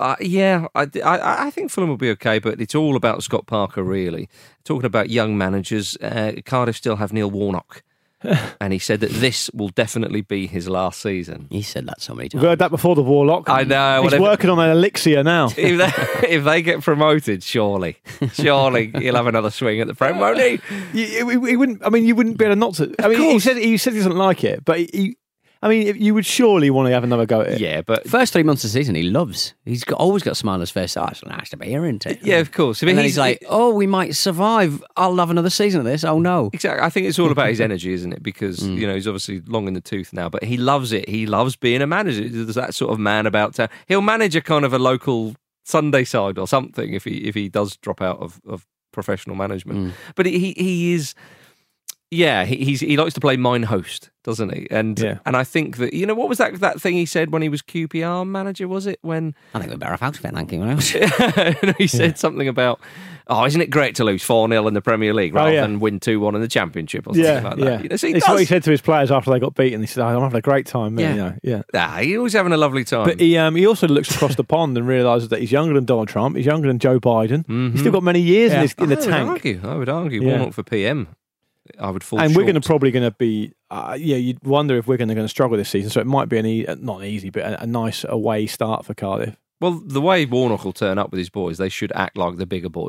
H: I think Fulham will be okay, but it's all about Scott Parker, really. Talking about young managers, Cardiff still have Neil Warnock. And he said that this will definitely be his last season.
I: He said that so many times.
F: We've heard that before the Warlock.
H: I know.
F: He's working on an elixir now.
H: If they get promoted, surely he'll have another swing at the Prem, won't he?
F: He wouldn't. I mean, you wouldn't be able not to. I mean, he said he doesn't like it, but you would surely want to have another go at it.
H: Yeah, but
I: first 3 months of the season, he loves. He's always got a smile on his face. Oh, it's nice to be here, isn't it?
H: Yeah, of course.
I: And then he's like, we might survive. I'll have another season of this. Oh, no.
H: Exactly. I think it's all about his energy, isn't it? Because, he's obviously long in the tooth now, but he loves it. He loves being a manager. There's that sort of man about town. He'll manage a kind of a local Sunday side or something if he does drop out of professional management. But he is... Yeah, he likes to play mine host, doesn't he? And I think that, what was that thing he said when he was QPR manager, was it? I
I: think we're better off out of it, thank you.
H: He said something about, isn't it great to lose 4-0 in the Premier League rather than win 2-1 in the Championship or something like that?
F: Yeah. It's what he said to his players after they got beaten. He said, I'm having a great time.
H: He's always having a lovely time.
F: But he also looks across the pond and realises that he's younger than Donald Trump, he's younger than Joe Biden. He's still got many years in the tank.
H: I would argue Warnock for PM. I would fall
F: and
H: short.
F: Wigan are probably going to be, you'd wonder if Wigan are going to struggle this season. So it might be not easy, but a nice away start for Cardiff.
H: Well, the way Warnock will turn up with his boys, they should act like the bigger boys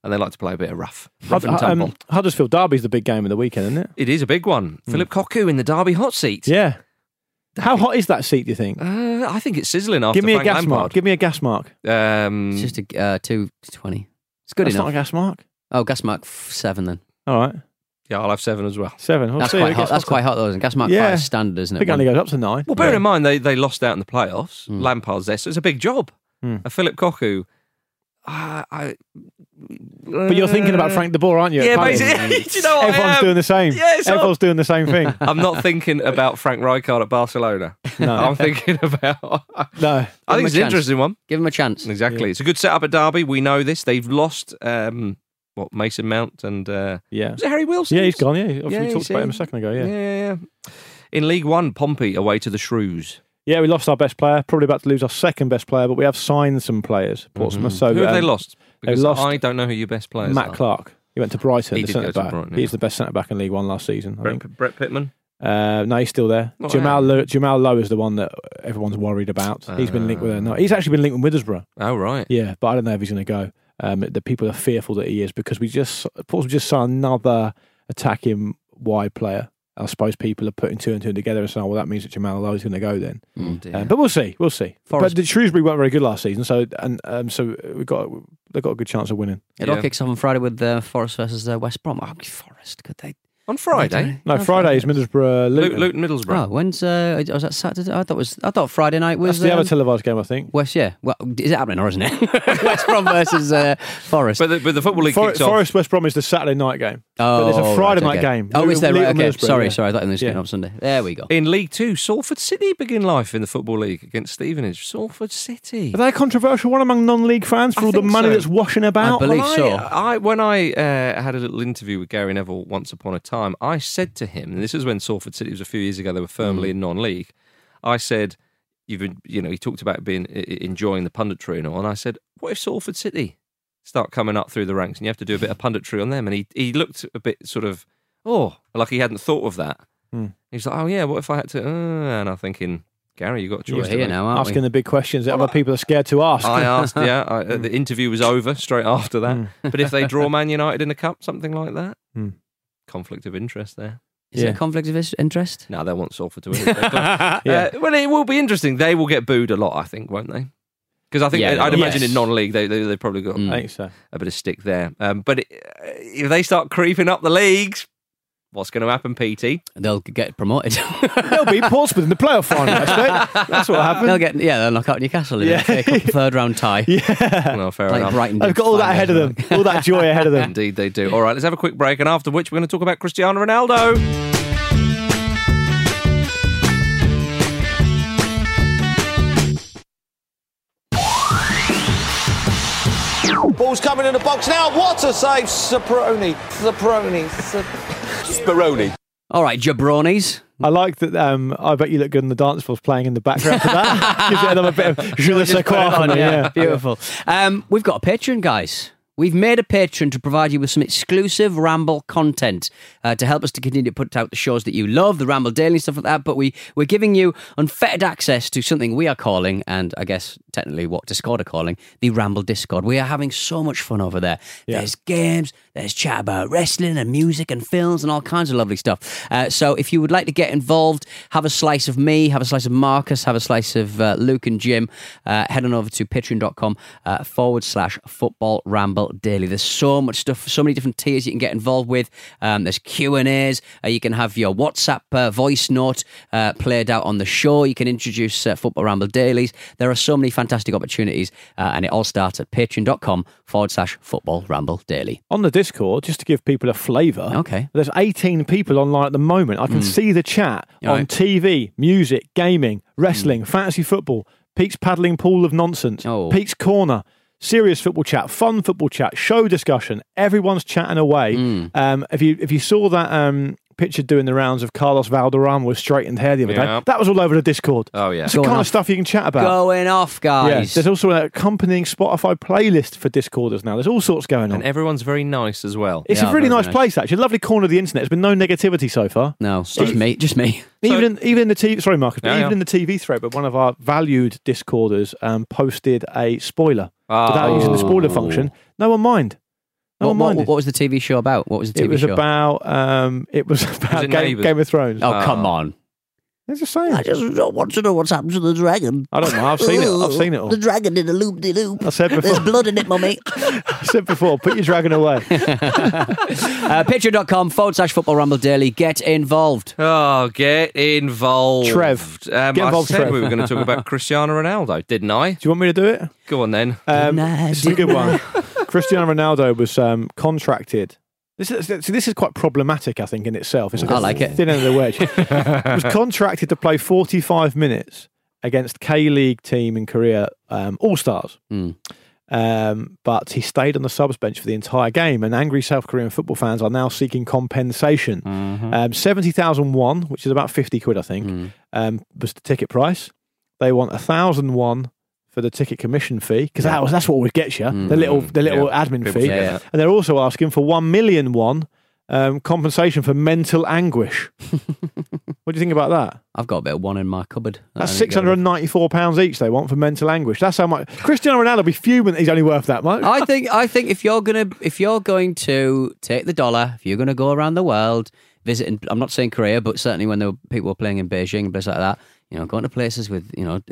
H: and they like to play a bit of rough and tumble.
F: Huddersfield Derby's the big game of the weekend, isn't it?
H: It is a big one. Philip Cocu in the Derby hot seat.
F: Yeah. How hot is that seat, do you think?
H: I think it's sizzling after
F: Give me
H: Frank
F: a gas
H: Lampard.
F: mark. Give me a gas mark.
I: It's just a 220. It's good
F: That's
I: enough.
F: not a gas mark.
I: Oh, gas mark 7 then.
F: All right.
H: Yeah, I'll have 7 as well.
F: 7. We'll
I: That's
F: see.
I: quite hot. That's quite hot though, isn't it? Gas mark 5 is standard, isn't
F: I
I: it?
F: think it only goes up to 9.
H: Well, bear in mind, they lost out in the playoffs. Lampard's there, so it's a big job. Philip Cocu...
F: But you're thinking about Frank de Boer, aren't you?
H: Yeah, basically. Do you know what
F: Everyone's doing the same.
H: Yeah,
F: Everyone's doing the same thing.
H: I'm not thinking about Frank Rijkaard at Barcelona.
F: No.
H: I'm thinking about...
F: No.
H: I think it's an interesting one.
I: Give him a chance.
H: Exactly. Yeah. It's a good setup at Derby. We know this. They've lost... Mason Mount and... Was it Harry Wilson?
F: Yeah, he's gone, yeah. We talked about him a second ago,
H: Yeah. In League One, Pompey away to the Shrews.
F: Yeah, we lost our best player. Probably about to lose our second best player, but we have signed some players. Portsmouth. So
H: who have they lost? Because
F: they lost
H: I don't know who your best players
F: Matt
H: are.
F: Clark. He went to Brighton,
H: He
F: the
H: did
F: centre
H: go to
F: back.
H: Brighton, yeah.
F: He's the best centre back in League One last season, I think.
H: Brett Pittman?
F: No, he's still there.
H: Oh,
F: Jamal Lowe is the one that everyone's worried about. He's been linked with it. No, he's actually been linked with Middlesbrough.
H: Oh, right.
F: Yeah, but I don't know if he's going to go. The people are fearful that he is because Portsmouth just saw another attacking wide player. I suppose people are putting 2 and 2 together and saying, well, that means that Jamal Lowe is going to go then. But we'll see. But the Shrewsbury weren't very good last season, so they've got a good chance of winning.
I: It all kicks off on Friday with Forest versus West Brom. Oh, Forest, could they?
H: On Friday?
F: No, Friday is Middlesbrough.
H: Luton Middlesbrough.
I: Oh, when's was that Saturday? I thought Friday night was.
F: That's the other televised game, I think.
I: West, yeah. Well, is it happening or isn't it? West Brom versus Forest.
H: But the Football League kicks off.
F: Forest West Brom is the Saturday night game.
I: Oh,
F: but there's a Friday night game.
I: Oh, is there? Right, okay. Sorry.
F: Yeah.
I: I thought it was getting up Sunday. There we go.
H: In League 2, Salford City begin life in the Football League against Stevenage. Salford City.
F: Are they a controversial one among non-league fans for all the money that's washing about?
I: I believe so.
H: When I had a little interview with Gary Neville once upon a time, I said to him, and this is when Salford City was a few years ago, they were firmly in non-league. I said, he talked about enjoying the punditry and all, and I said, what if Salford City start coming up through the ranks and you have to do a bit of punditry on them? And he looked a bit sort of, like he hadn't thought of that. He's like, oh yeah, what if I had to? And I'm thinking, Gary, you got a choice.
I: You're here now, aren't
F: asking the big questions that other people are scared to ask.
H: I asked, the interview was over straight after that. But if they draw Man United in a cup, something like that, conflict of interest there.
I: Is it a conflict of interest?
H: No, they want Salford to win. Well, it will be interesting. They will get booed a lot, I think, won't they? Because I think I'd imagine in non-league they probably got
F: I think so.
H: a bit of stick there. But if they start creeping up the leagues, what's going to happen, PT?
I: They'll get promoted.
F: They'll beat Portsmouth in the playoff final, I expect. That's what happened.
I: They'll knock out Newcastle in a third round tie.
F: Yeah.
H: Well, fair enough.
F: They've got all that ahead of them. All that joy ahead of them.
H: Indeed, they do. All right, let's have a quick break, and after which we're going to talk about Cristiano Ronaldo.
N: Ball's coming in the box now. What a save, Speroni.
I: All right, jabronis.
F: I like that. I bet you look good in the dance floor playing in the background for that. Gives it another bit of je ne sais quoi on it. Yeah,
I: beautiful. We've got a Patreon, guys. We've made a Patreon to provide you with some exclusive Ramble content to help us to continue to put out the shows that you love, the Ramble Daily and stuff like that. But we're giving you unfettered access to something we are calling, and I guess technically what Discord are calling, the Ramble Discord. We are having so much fun over there. Yeah. There's games, there's chat about wrestling and music and films and all kinds of lovely stuff. So if you would like to get involved, have a slice of me, have a slice of Marcus, have a slice of Luke and Jim, head on over to patreon.com/football ramble daily. There's so much stuff, so many different tiers you can get involved with. There's Q&As. You can have your WhatsApp voice note played out on the show. You can introduce Football Ramble Dailies. There are so many fantastic opportunities, and it all starts at patreon.com/football ramble daily.
F: On the Discord, just to give people a flavour,
I: okay,
F: there's 18 people online at the moment. I can see the chat on TV, music, gaming, wrestling, fantasy football, Pete's paddling pool of nonsense, Pete's corner, serious football chat, fun football chat, show discussion. Everyone's chatting away. If you saw that picture doing the rounds of Carlos Valderrama with straightened hair the other day, that was all over the Discord.
H: Oh yeah,
F: it's the kind of stuff you can chat about.
I: Going off, guys.
F: Yeah. There's also an accompanying Spotify playlist for Discorders now. There's all sorts going on,
H: and everyone's very nice as well.
F: It's a really nice place, actually. A lovely corner of the internet. There's been no negativity so far.
I: No, just me.
F: Even in the TV, sorry, Marcus, but even in the TV thread, but one of our valued Discorders posted a spoiler without using the spoiler function. No one mind.
I: What was the TV show about? What was the TV show?
F: It was about Game of Thrones.
I: Oh, come on.
F: It's the same.
O: I just don't want to know what's happened to the dragon.
F: I don't know. I've seen it all.
O: The dragon did a loop-de-loop.
F: I said before.
O: There's blood in it, mummy.
F: I said before, put your dragon away.
I: Patreon.com/Football Ramble Daily. Get involved.
H: Oh, get involved.
F: Trev. Get involved,
H: I said
F: Trev.
H: we were going to talk about Cristiano Ronaldo, didn't I?
F: Do you want me to do it?
H: Go on then.
F: This is a good one. Cristiano Ronaldo was contracted. This is quite problematic, I think, in itself. It's like
I: I like it.
F: Thin end of the wedge. Was contracted to play 45 minutes against K-League team in Korea, All Stars. But he stayed on the subs bench for the entire game, and angry South Korean football fans are now seeking compensation. 70,000 won, which is about 50 quid, I think, was the ticket price. They want 1,000 won for the ticket commission fee, because that's what would get you, the little admin fee. And they're also asking for 1 million won compensation for mental anguish. What do you think about that?
I: I've got a bit of one in my cupboard.
F: That's £694 each they want for mental anguish. That's how much. Cristiano Ronaldo will be fuming that he's only worth that much.
I: I think if you're going to take the dollar, if you're going to go around the world visiting, I'm not saying Korea, but certainly when people were playing in Beijing and places like that, going to places with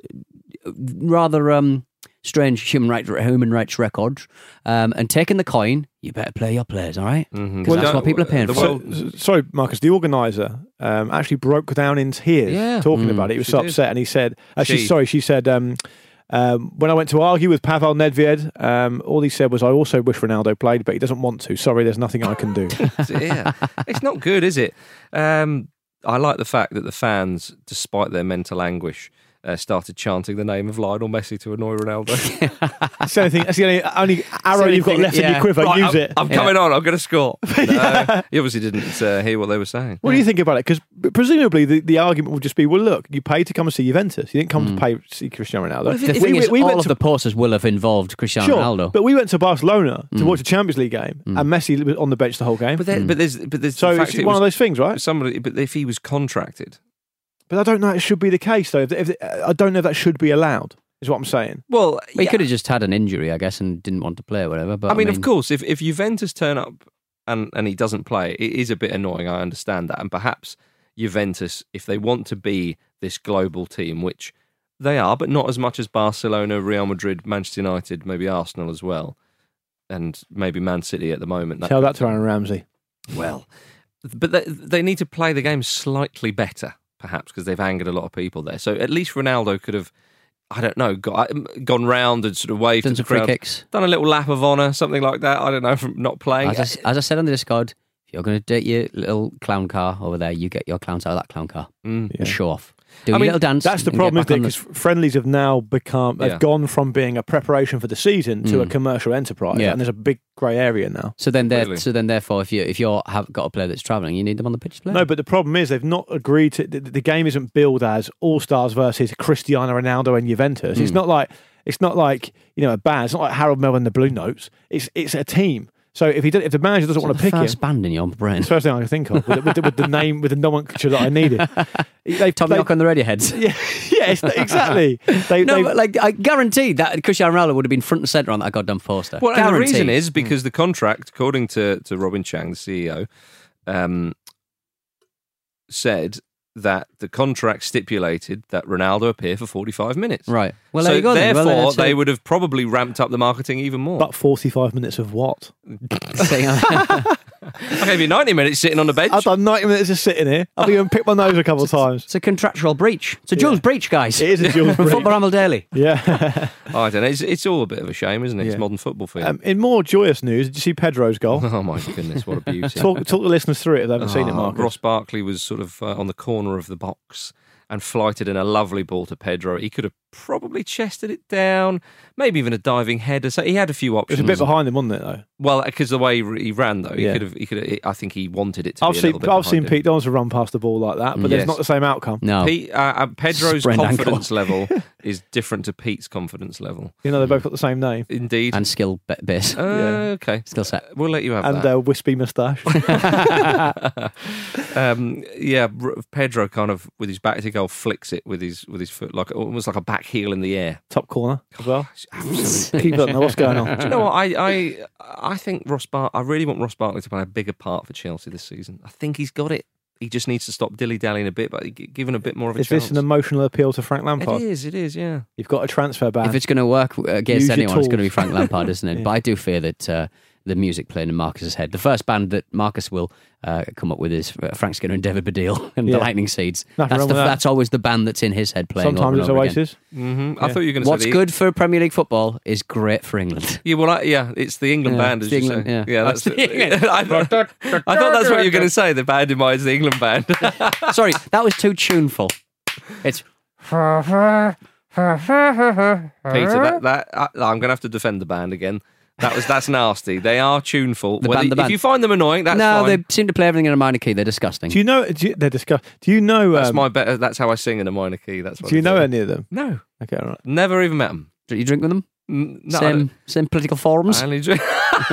I: rather strange human rights records, and taking the coin, you better play your players, all right? Because that's what people are paying for.
F: Sorry, Marcus, the organiser actually broke down in tears talking about it. He was so upset, and he said, she said, when I went to argue with Pavel Nedved, all he said was, I also wish Ronaldo played, but he doesn't want to. Sorry, there's nothing I can do.
H: It's not good, is it? I like the fact that the fans, despite their mental anguish, started chanting the name of Lionel Messi to annoy Ronaldo.
F: That's the only arrow you've got left in your quiver. Right, use it.
H: I'm coming on. I'm going to score. No, he obviously didn't hear what they were saying.
F: What do you think about it? Because presumably the argument would just be, well, look, you paid to come and see Juventus. You didn't come to pay to see Cristiano Ronaldo.
I: Well, the thing is, all of the posters will have involved Cristiano Ronaldo.
F: But we went to Barcelona to watch a Champions League game, and Messi was on the bench the whole game.
H: But there's
F: so it's one of those things, right?
H: But if he was contracted.
F: But I don't know. It should be the case, though. I don't know if that should be allowed. Is what I'm saying.
H: Well,
I: he could have just had an injury, I guess, and didn't want to play or whatever. But
H: I mean, of course, if Juventus turn up and he doesn't play, it is a bit annoying. I understand that, and perhaps Juventus, if they want to be this global team, which they are, but not as much as Barcelona, Real Madrid, Manchester United, maybe Arsenal as well, and maybe Man City at the moment.
F: Tell that to Aaron Ramsey.
H: Well, but they need to play the game slightly better. Perhaps because they've angered a lot of people there. So at least Ronaldo could have, I don't know, gone round and sort of waved
I: done
H: to the
I: some free
H: crowd,
I: kicks,
H: done a little lap of honour, something like that. I don't know, from not playing.
I: As I said on the Discord, if you're going to date your little clown car over there, you get your clowns out of that clown car and show off. Do a little dance.
F: That's the problem, isn't it? Because friendlies have now gone from being a preparation for the season to a commercial enterprise, and there's a big grey area now.
I: So then, therefore, if you have got a player that's travelling, you need them on the pitch to play.
F: No, but the problem is they've not agreed to. The game isn't billed as All Stars versus Cristiano Ronaldo and Juventus. It's not like a band. It's not like Harold Melvin and the Blue Notes. It's a team. So if the manager doesn't want to pick him,
I: first band in your brain.
F: It's the first thing I can think of with the name, with the nomenclature that I needed.
I: Tommy Hawk on the Radioheads.
F: Exactly.
I: But I guarantee that Cristiano Ronaldo would have been front and centre on that goddamn poster.
H: Well, and the reason is because the contract, according to Robin Chang, the CEO, said that the contract stipulated that Ronaldo appear for 45 minutes.
I: Right. Well,
H: so
I: there you go.
H: Therefore, they would have probably ramped up the marketing even more.
F: But 45 minutes of what?
H: I gave you 90 minutes sitting on the bench.
F: I've done 90 minutes of sitting here. I've even picked my nose a couple of times.
I: It's a contractual breach. It's a Jules breach, guys.
F: It is a Jules breach.
I: Football Ramble Daily.
F: Yeah.
H: I don't know. It's all a bit of a shame, isn't it? It's modern football for you.
F: In more joyous news, did you see Pedro's goal?
H: Oh, my goodness. What a beauty.
F: Talk the listeners through it if they haven't seen it, Marcus.
H: Ross Barkley was sort of on the corner of the box and flighted in a lovely ball to Pedro. He could have probably chested it down, maybe even a diving header. So he had a few options.
F: It was a bit behind him, wasn't it, though?
H: Well, because the way he ran, though, he could have. I think he wanted it to be a little bit
F: I've seen
H: him.
F: Pete Donaldson run past the ball like that, but there's not the same outcome.
I: No.
H: Pedro's confidence level is different to Pete's confidence level.
F: You know, they both got the same name.
H: Indeed.
I: And skill base.
H: Okay.
I: Skill set.
H: We'll let you have
F: and
H: that.
F: And wispy moustache.
H: Pedro kind of, with his back to goal, flicks it with his foot, like almost like a back heel in the air.
F: Top corner as well.
H: Absolutely.
F: Keep looking. What's going on?
H: Do you know what? I think I really want Ross Barkley to play a bigger part for Chelsea this season. I think he's got it. He just needs to stop dilly-dallying a bit, but given a bit more of a chance.
F: Is this an emotional appeal to Frank Lampard?
H: It is, yeah.
F: You've got a transfer ban.
I: If it's going to work against anyone, it's going to be Frank Lampard, isn't it? Yeah. But I do fear that the music playing in Marcus's head. The first band that Marcus will come up with is Frank Skinner and David Baddiel and the Lightning Seeds. That's always the band that's in his head playing.
F: Sometimes it's Oasis.
H: Mm-hmm. I thought you were going to say
I: what's good for Premier League football is great for England.
H: Yeah, well, it's the England band, as you say. Yeah, that's the England. I thought that's what you were going to say. The band in mind is the England band.
I: Sorry, that was too tuneful. It's.
H: Peter, I'm going to have to defend the band again. That's nasty. They are tuneful. If you find them annoying, that's fine.
I: They seem to play everything in a minor key. They're disgusting.
F: Do you know? They're disgusting. Do you know?
H: That's my better. That's how I sing in a minor key. That's. What
F: do you know any of them?
H: No.
F: Okay, all right.
H: Never even met them.
I: Do you drink with them?
H: No,
I: same political forums.
H: I only drink.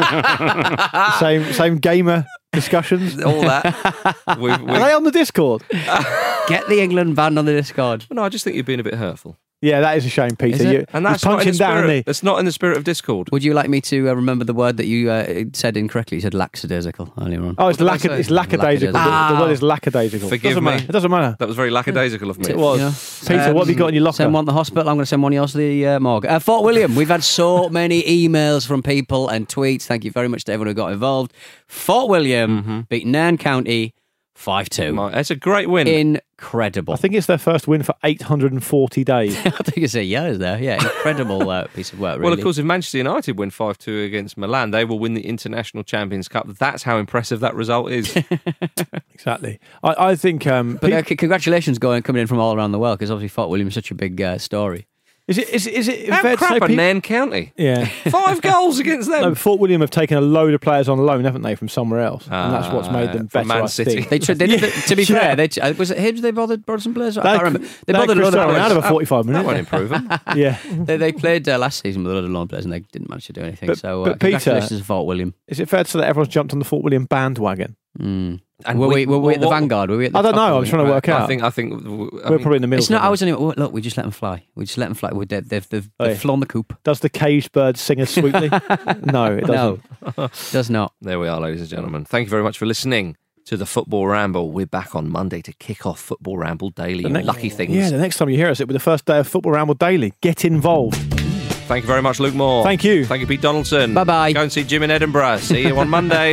F: same gamer discussions.
H: All that.
F: Are they on the Discord?
I: Get the England band on the Discord.
H: No, I just think you're being a bit hurtful.
F: Yeah, that is a shame, Peter.
H: And that's not in the spirit. That's not in the spirit of Discord.
I: Would you like me to remember the word that you said incorrectly? You said lackadaisical earlier on.
F: Oh, it's lackadaisical. The word is lackadaisical.
H: Forgive me.
F: It doesn't matter.
H: That was very lackadaisical of me.
F: It was. Peter, what have you got in your locker?
I: Send one to the hospital. I'm going to send one of yours to the morgue. Fort William, we've had so many emails from people and tweets. Thank you very much to everyone who got involved. Fort William beat Nairn County 5-2.
H: It's a great win.
I: Incredible.
F: I think it's their first win for 840 days.
I: I think it's a year there. Yeah, incredible piece of work, really.
H: Well, of course, if Manchester United win 5-2 against Milan, they will win the International Champions Cup. That's how impressive that result is.
F: Exactly. I think...
I: but congratulations coming in from all around the world, because obviously Fort William is such a big story.
F: Is it
H: how
F: fair
H: crap
F: to say
H: at Nairn County?
F: Yeah.
H: 5 goals against them.
F: No, Fort William have taken a load of players on loan, haven't they, from somewhere else? And that's what's made them better,
H: Man City.
F: I think.
I: To be fair, was it Hibs they brought some players? I can't remember. They bothered a lot of players.
F: Out of a 45 minutes.
H: That won't improve them.
F: Yeah.
I: They played last season with a lot of loan players and they didn't manage to do anything.
F: But
I: congratulations to Fort William.
F: Is it fair to say that everyone's jumped on the Fort William bandwagon?
I: And were we at the vanguard? Were we at the
F: I don't know. I was trying to work out.
H: I think
F: we're probably in the middle.
I: It's not. I wasn't. Look, we just let them fly. They've flown the coop.
F: Does the caged bird sing as sweetly? No, it doesn't.
I: No, it does not.
H: There we are, ladies and gentlemen. Thank you very much for listening to the Football Ramble. We're back on Monday to kick off Football Ramble Daily. Lucky things.
F: Yeah, the next time you hear us, it'll be the first day of Football Ramble Daily. Get involved.
H: Thank you very much, Luke Moore.
F: Thank you.
H: Thank you, Pete Donaldson.
I: Bye-bye.
H: Go and see Jim in Edinburgh. See you on Monday.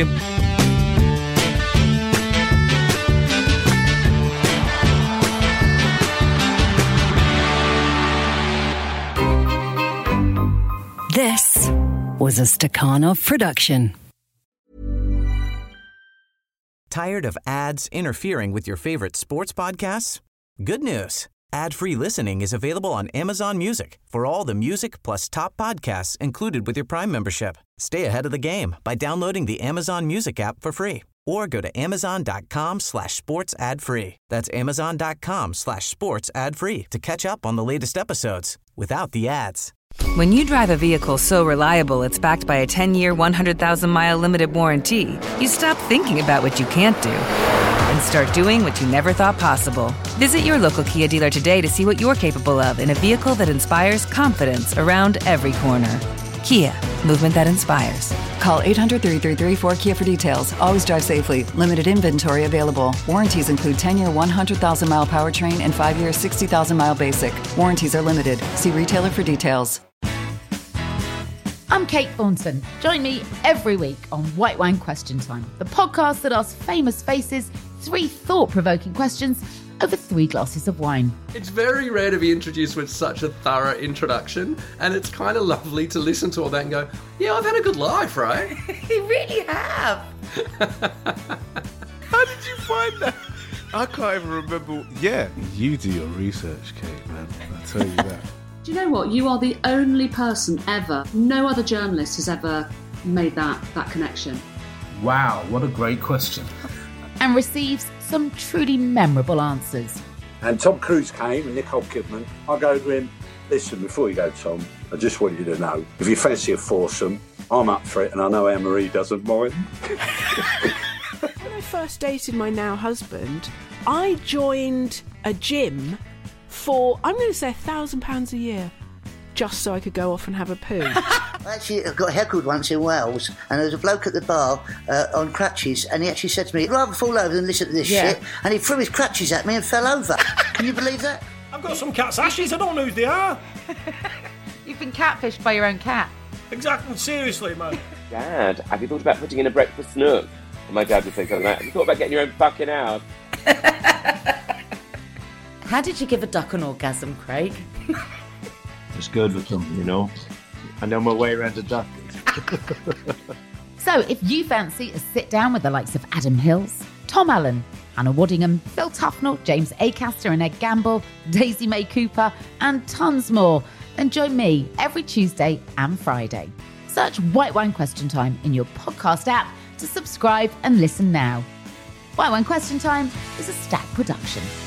P: This was a Stakhanov production.
A: Tired of ads interfering with your favorite sports podcasts? Good news. Ad-free listening is available on Amazon Music for all the music plus top podcasts included with your Prime membership. Stay ahead of the game by downloading the Amazon Music app for free or go to amazon.com/sports ad free. That's amazon.com/sports ad free to catch up on the latest episodes without the ads.
Q: When you drive a vehicle so reliable it's backed by a 10-year, 100,000-mile limited warranty, you stop thinking about what you can't do and start doing what you never thought possible. Visit your local Kia dealer today to see what you're capable of in a vehicle that inspires confidence around every corner. Kia, movement that inspires.
R: Call 800-333-4KIA for details. Always drive safely. Limited inventory available. Warranties include 10-year 100,000-mile powertrain and 5-year 60,000-mile basic. Warranties are limited. See retailer for details.
S: I'm Kate Thornton. Join me every week on White Wine Question Time, the podcast that asks famous faces 3 thought-provoking questions over 3 glasses of wine.
T: It's very rare to be introduced with such a thorough introduction, and it's kind of lovely to listen to all that and go, yeah, I've had a good life, right?
S: You really have.
U: How did you find that? I can't even remember. Yeah, you do your research, Kate, man. I tell you that.
V: Do you know what? You are the only person ever, no other journalist has ever made that connection.
W: Wow, what a great question.
S: And receives some truly memorable answers.
X: And Tom Cruise came and Nicole Kidman. I go to him,
B: Listen, before you go, Tom, I just want you to know, if you fancy a foursome, I'm up for it, and I know Anne-Marie doesn't mind.
C: When I first dated my now husband, I joined a gym for, I'm going to say £1,000 a year, just so I could go off and have a poo.
E: Actually, I got heckled once in Wales, and there was a bloke at the bar on crutches, and he actually said to me, "I'd rather fall over than listen to this shit," and he threw his crutches at me and fell over. Can you believe that?
X: I've got some cat's ashes, I don't know who they are.
S: You've been catfished by your own cat.
X: Exactly, seriously, man.
Y: Dad, have you thought about putting in a breakfast nook? And my dad would think something like that. Have you thought about getting your own fucking house?
S: How did you give a duck an orgasm, Craig?
Z: It's good with them, you know. I know my way around a duck.
S: So, if you fancy a sit down with the likes of Adam Hills, Tom Allen, Hannah Waddingham, Phil Tufnell, James Acaster and Ed Gamble, Daisy May Cooper, and tons more, then join me every Tuesday and Friday. Search White Wine Question Time in your podcast app to subscribe and listen now. White Wine Question Time is a Stack production.